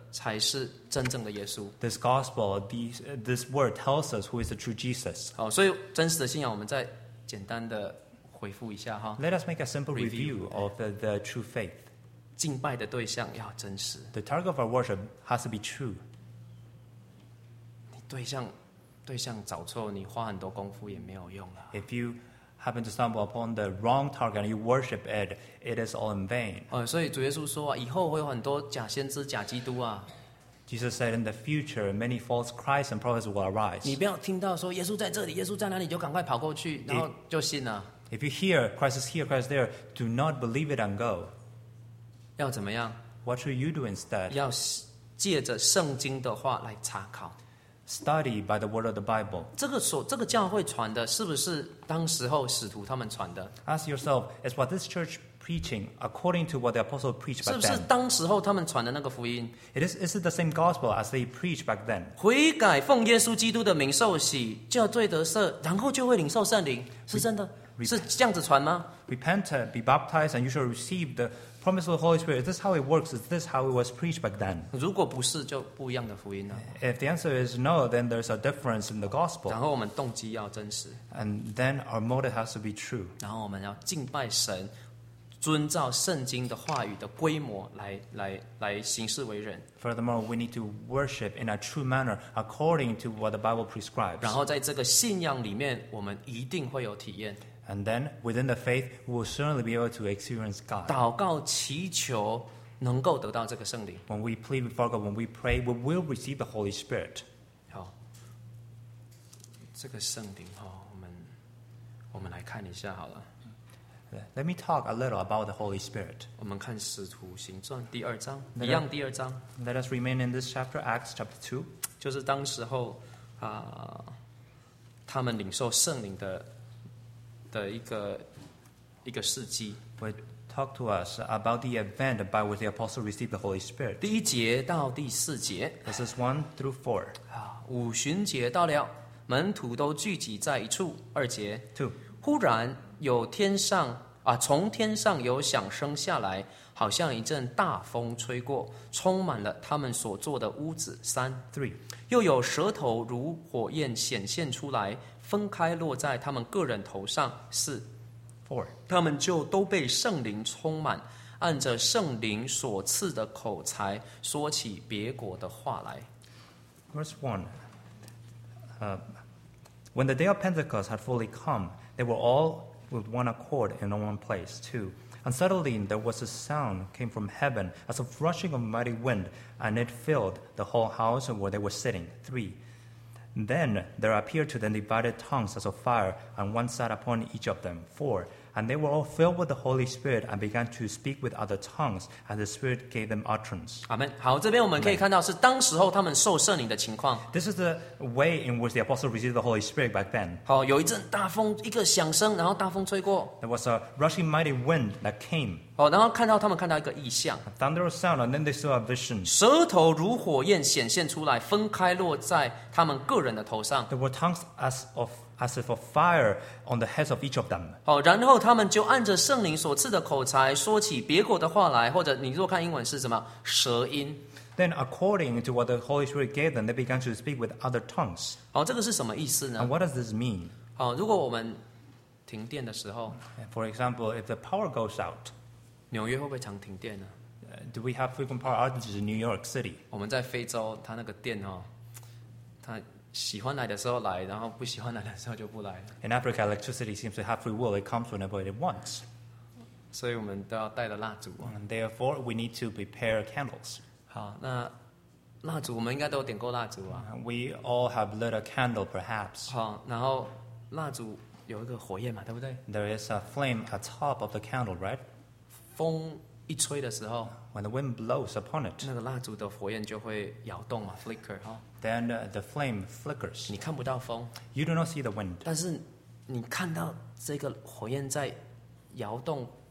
S3: 才是真正的耶稣。
S2: This gospel, these, uh, this word tells us who is the true Jesus.
S3: 好，所以真实的信仰，我们再简单的回复一下哈。
S2: Let us make a simple
S3: Review.
S2: review of the, the true faith.
S3: 敬拜的对象要真实，
S2: The target of our worship has to be true.
S3: 你对象对象找错，你花很多功夫也没有用了。
S2: If you happen to stumble upon the wrong target and you worship it, it is all in vain.
S3: 呃，所以主耶稣说啊，以后会有很多假先知、假基督啊，
S2: Jesus said in the future, many false Christs and prophets will
S3: 你
S2: arise.
S3: 不要听到说耶稣在这里，耶稣在哪里，就赶快跑过去，然后就信了。
S2: If you hear Christ is here, Christ is there, do not believe it and go.
S3: 要怎么样？
S2: What should you do instead?
S3: 要借着圣经的话来查考。
S2: Study by the word of the Bible.
S3: 这个所这个教会传的，是不是当时候使徒他们传的？
S2: Ask yourself, is what this church preaching according to what the apostle preached
S3: 是
S2: back
S3: 不是
S2: then?
S3: 当时候他们传的那个福音？
S2: It is, is it the same gospel as they preached back then?
S3: 悔改，奉耶稣基督的名受洗，叫罪得赦，然后就会领受圣灵，是真的？是这样子传吗？
S2: Repent, uh, be baptized, and you shall receive the promise of the Holy Spirit. Is this how it works? Is this how it was preached back then?
S3: 如果不是，就不一样的福音了。
S2: If the answer is no, then there's a difference in the
S3: 然
S2: gospel.
S3: 后我们动机要真实，
S2: And then our motive has to be true.
S3: 然后我们要敬拜神，遵照圣经的话语的规模来来来行事为人。
S2: Furthermore, we need to worship in a true manner according to what the Bible prescribes.
S3: 然后在这个信仰里面，我们一定会有体验。
S2: And then, within the faith, we will certainly be able to experience God.
S3: 祷告祈求能够得到这个圣灵。
S2: When we plead before God, when we pray, we will receive the Holy Spirit.
S3: 好，这个圣灵哈、哦，我们我们来看一下好了。
S2: Let me talk a little about the Holy Spirit.
S3: 我们看《使徒行传》第二章，
S2: 那个
S3: 一样第二章，
S2: Let us remain in this chapter, Acts chapter two.
S3: 就是当时候啊、他们领受圣灵的的一个一个事迹。
S2: Will talk to us about the event by which the apostle received the Holy Spirit.
S3: 第一节到第四节
S2: Verses one through four.
S3: 啊，五旬节到了，门徒都聚集在一处。二节，
S2: Two.
S3: 忽然有天上啊，从天上有响声下来，好像一阵大风吹过，充满了他们所坐的屋子。三，
S2: Three.
S3: 又有舌头如火焰显现出来，分开落在他们个人头上。四，
S2: Four.
S3: 他们就都被圣灵充满，按着圣灵所赐的口才，说起别国的话来。
S2: Verse one. Uh, when the day of Pentecost had fully come, they were all with one accord in one place. Two. And suddenly there was a sound came from heaven as of rushing of mighty wind, and it filled the whole house where they were sitting. Three. Then there appeared to them divided tongues as of fire, and one sat upon each of them. Four. And they were all filled with the Holy Spirit and began to speak with other tongues as the Spirit gave them utterance.
S3: 阿门。好，这边我们可以看到是当时候他们受圣灵的情况。
S2: This is the way in which the apostle received the Holy Spirit back then.
S3: 好，有一阵大风，一个响声，然后大风吹过。
S2: There was a rushing mighty wind that came,
S3: 好，然后看到他们看到一个异象，
S2: a thunderous sound, and then they saw a vision.
S3: 舌头如火焰显现出来，分开落在他们个人的头上。
S2: There were tongues as of as if of fire on the heads of each of them.
S3: 好，然后他们就按着圣灵所赐的口才，说起别国的话来，或者你如果看英文是什么舌音。
S2: Then, according to what the Holy Spirit gave them, they began to speak with other tongues.
S3: 好，这个是什么意思呢
S2: And？what does this mean?
S3: 好，如果我们停电的时候，
S2: For example, if the power goes out,
S3: 纽约会不会常停电呢？
S2: uh, do we have frequent power outages in New York City?
S3: 我们在非洲，它那个电哦，它喜欢来的时候来，然后不喜欢来的时候就不来了，
S2: In Africa, electricity seems to have free will. It comes whenever it wants.
S3: 所以我们都要带着蜡烛。
S2: And therefore, we need to prepare candles.
S3: 好，那蜡烛我们应该都有点过蜡烛啊。
S2: Uh, We all have lit a candle, perhaps.
S3: 好，然后蜡烛有一个火焰嘛，对不对？
S2: There is a flame at top of the candle, right?
S3: 风一吹的时候，
S2: When the wind blows upon it,
S3: 那个蜡烛的火焰就会摇动嘛 ，flicker 哈、
S2: then uh, the flame flickers.
S3: 你看不到风，
S2: You do not see the wind,
S3: 但是你看到这个火焰在摇动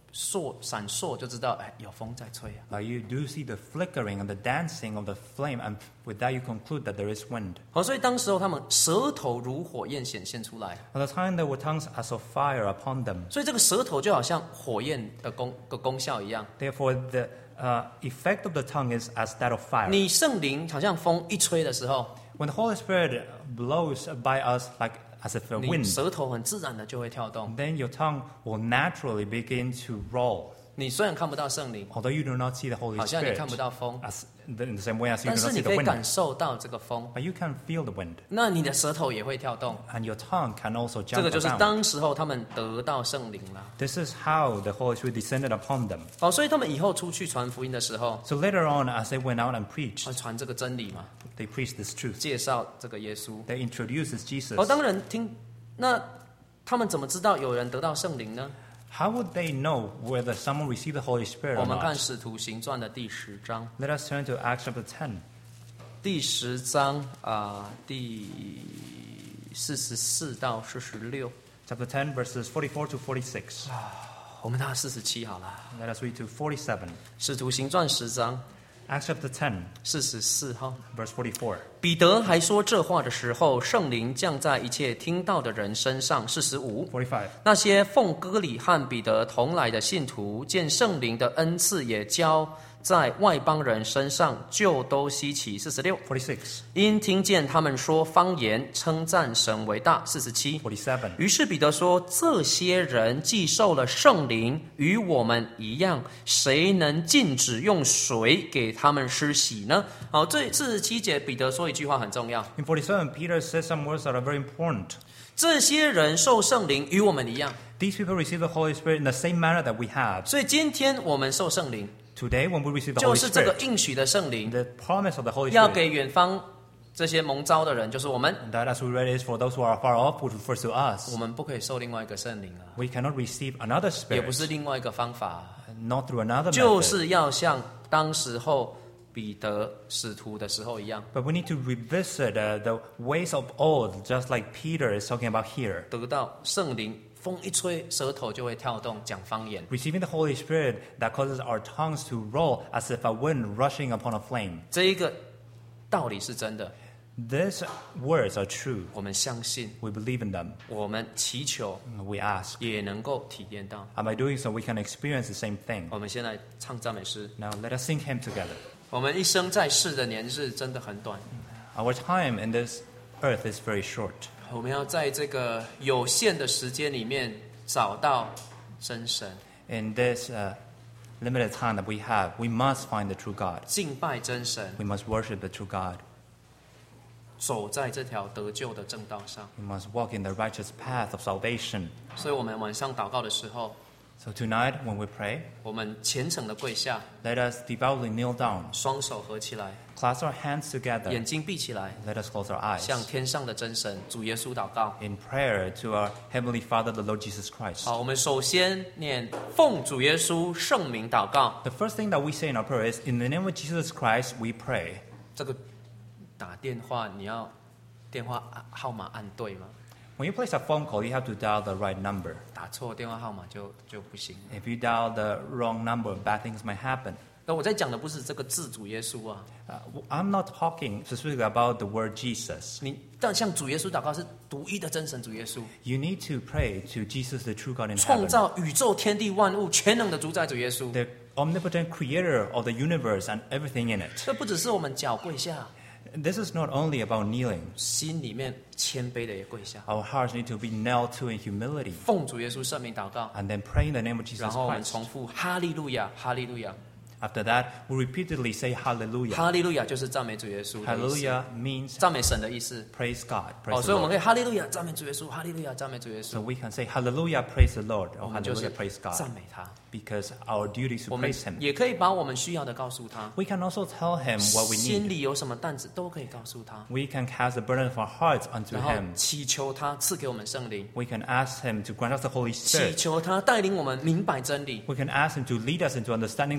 S3: 烁闪烁，就知道哎有风在吹啊。
S2: Like you do see the flickering and the dancing of the flame, and with that you conclude that there is wind.
S3: 好，所以当时候他们舌头如火焰显现出来，
S2: At the time there were tongues as of fire upon them.
S3: 所以这个舌头就好像火焰的功的功效一样。
S2: Therefore the uh, effect of the tongue is as that of fire.
S3: 你圣灵好像风一吹的时候，
S2: When the Holy Spirit blows by us like as if a
S3: 你
S2: wind,
S3: 舌头很自然的就会跳动。
S2: then your tongue will naturally begin to roll.
S3: 你虽然看不到圣灵，
S2: Although you do not see the Holy
S3: 好像你
S2: Spirit,
S3: 看不到风，
S2: as in the same way as you
S3: 但
S2: do
S3: 是
S2: not
S3: 你
S2: see
S3: 可
S2: the
S3: 以感
S2: wind,
S3: 受到这个风，
S2: but you can feel the wind,
S3: 那你的舌头也会跳动。
S2: and your tongue can also
S3: 这
S2: jump
S3: 个就是
S2: around.
S3: 当时候他们得到圣灵了。
S2: This is how the Holy Spirit descended upon them.
S3: 好，所以他们以后出去传福音的时候，
S2: So later on, as they went out and preached,
S3: 啊传这个真理嘛，
S2: they preached this truth.
S3: 介绍这个耶稣。
S2: They introduced this Jesus.
S3: 哦，当然听，那他们怎么知道有人得到圣灵呢？
S2: How would they know whether someone received the Holy Spirit
S3: 我
S2: or
S3: 们看
S2: not?
S3: 使徒行传的第十章，
S2: Let us turn to Acts chapter ten.
S3: 第十章啊、第四十四到四十六，
S2: Chapter ten, verses forty-four to forty-six.
S3: 我们到四十七好了。
S2: Let us read to forty-seven.
S3: 使徒行传十章
S2: Acts chapter ten,
S3: 四十四号。
S2: verse forty-four.
S3: 彼得还说这话的时候，圣灵降在一切听到的人身上。四十五，
S2: forty-five.
S3: 那些奉割礼和彼得同来的信徒，见圣灵的恩赐也交在外邦人身上，就都稀奇。四十六，
S2: forty-six.
S3: 因听见他们说方言，称赞神为大。四十七，
S2: forty-seven.
S3: 于是彼得说：“这些人既受了圣灵，与我们一样，谁能禁止用水给他们施洗呢？”好，这四十七节，彼得说一句话很重要：
S2: In forty-seven, Peter says some words that are very important.
S3: 这些人受圣灵，与我们一样。
S2: These people receive the Holy Spirit in the same manner that we have.
S3: 所以今天我们受圣灵，
S2: Today, when we receive the
S3: 就
S2: Holy
S3: 是这个
S2: Spirit,
S3: 应许的圣灵，
S2: the promise of the Holy
S3: 要
S2: Spirit,
S3: 给远方这些蒙召的人，就是我们。
S2: that as we read is for those who are far off, which refers to
S3: 我
S2: us.
S3: 们不可以受另外一个圣灵啊，
S2: We cannot receive another
S3: 也不是
S2: Spirit,
S3: 另外一个方法，
S2: not through another
S3: 就
S2: method.
S3: 是要像当时候彼得使徒的时候一样，
S2: But we need to revisit uh, the ways of old, just like Peter is talking about here.
S3: 得到圣灵，风一吹，舌头就会跳动，讲方言。
S2: Receiving the Holy Spirit that causes our tongues to roll as if a wind rushing upon a flame.
S3: 这一个道理是真的，
S2: These words are true.
S3: 我们相信，
S2: We believe in them.
S3: 我们祈求，
S2: We ask.
S3: 也能够体验到。
S2: And by doing so, we can experience the same thing.
S3: 我们先来唱赞美诗。
S2: Now, let us sing hymn together.
S3: 我们一生在世的年日真的很短，
S2: Our time in this earth is very short.
S3: 我们要在这个有限的时间里面找到真神，
S2: In this uh, limited time that we have, we must find the true God.
S3: 敬拜真神，
S2: We must worship the true God.
S3: 走在这条得救的正道上。
S2: We must walk in the righteous path of salvation.
S3: 所以，我们晚上祷告的时候，
S2: So tonight, when we pray,
S3: 我们虔诚的跪下，
S2: let us devoutly kneel down,
S3: 双手合起来，
S2: clasp our hands together,
S3: 眼睛闭起来，
S2: let us close our eyes
S3: 向天上的真神主耶稣祷告。
S2: in prayer to our Heavenly Father, the Lord Jesus Christ.
S3: 好，我们首先念奉主耶稣圣名祷告。
S2: The first thing that we say in our prayer is, in the name of Jesus Christ, we pray.
S3: 这个打电话你要电话号码按对吗？
S2: When you place a phone call, you have to dial the right number.
S3: 打错电话号码就就不行。
S2: If you dial the wrong number, bad things might happen.
S3: 那我在讲的不是这个字主耶稣啊，
S2: Uh, I'm not talking specifically about the word Jesus.
S3: 你但向主耶稣祷告是独一的真神主耶稣，
S2: You need to pray to Jesus, the true God in
S3: 创
S2: heaven,
S3: 造宇宙天地万物全能的主宰主耶稣。
S2: the omnipotent creator of the universe and everything in it.
S3: 这不只是我们脚跪下，
S2: This is not only about kneeling.
S3: 心里面谦卑的也跪下，
S2: Our hearts need to be knelt to in humility
S3: 奉主耶稣圣名祷告，
S2: and then pray in the name of Jesus
S3: 然后我们
S2: Christ.
S3: 重复哈利路亚，哈利路亚，
S2: After that, we repeatedly say hallelujah.
S3: 哈利路亚就是赞美主耶稣的意思，
S2: Hallelujah means
S3: 赞美神的意思。
S2: praise God,
S3: 哦，
S2: praise
S3: 所以
S2: the
S3: 我们可
S2: Lord.
S3: 以哈利路亚赞美主耶稣，哈利路亚赞美主耶
S2: So
S3: 稣，
S2: we can say hallelujah, praise the Lord,
S3: 我
S2: or
S3: 们就是
S2: hallelujah, praise
S3: 赞
S2: God,
S3: 美他。
S2: because our duty is to
S3: 我们
S2: praise Him.
S3: 也可以把我们需要的告诉他，
S2: We can also tell Him what we
S3: 心
S2: need.
S3: 里有什么担子都可以告诉他，
S2: We can cast the burden of our hearts unto
S3: 然后
S2: Him.
S3: 祈求他赐给我们圣灵，
S2: We can ask Him to grant us the Holy
S3: 祈
S2: Spirit.
S3: 求他带领我们明白真理，
S2: We can ask Him to lead us into understanding the truth.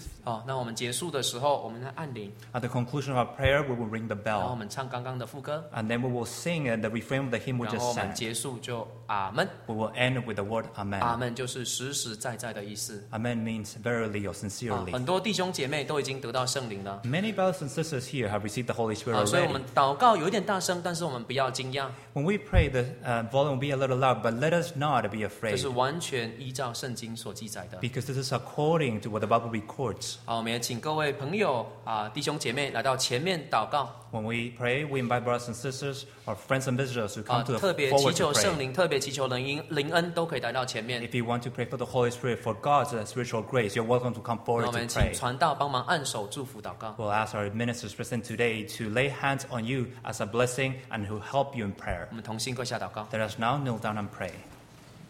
S3: 好，那我们结束的时候，我们来按铃，
S2: At the conclusion of our prayer, we will ring the
S3: 然后我
S2: bell.
S3: 们唱刚刚的副歌，
S2: And then we will sing uh, the refrain of the hymn we
S3: 然后
S2: just
S3: 我们
S2: sang.
S3: 结束就阿门。
S2: We will end with the word
S3: 阿
S2: Amen.
S3: 门就是实实在在的意思。
S2: Amen means verily or
S3: 啊，
S2: sincerely.
S3: 很多弟兄姐妹都已经得到圣灵了。
S2: Many brothers and sisters here have received the Holy Spirit
S3: 啊，所以我
S2: already.
S3: 们祷告有一点大声，但是我们不要惊讶，
S2: When we pray, the uh, volume will be a little loud, but let us not be
S3: 这
S2: afraid,
S3: 是完全依照圣经所记载的。
S2: because this is according to what the Bible records.
S3: 好，我们也请各位朋友啊，弟兄姐妹来到前面祷告
S2: When we pray, we invite brothers and sisters, our friends and visitors to
S3: 啊，
S2: come to
S3: 特
S2: the
S3: 别祈
S2: forward
S3: 求
S2: to
S3: 圣
S2: pray.
S3: 灵，特别祈求灵恩灵恩都可以来到前面。
S2: If you want to pray for the Holy Spirit, for God's uh, spiritual grace, you're welcome to come
S3: 那
S2: forward
S3: 我
S2: to
S3: 们请
S2: pray.
S3: 传道帮忙按手祝福祷告。
S2: We'll ask our ministers present today to lay hands on you as a blessing and who help you in prayer.
S3: 我们同心跪下祷告。
S2: Let us now kneel down and pray.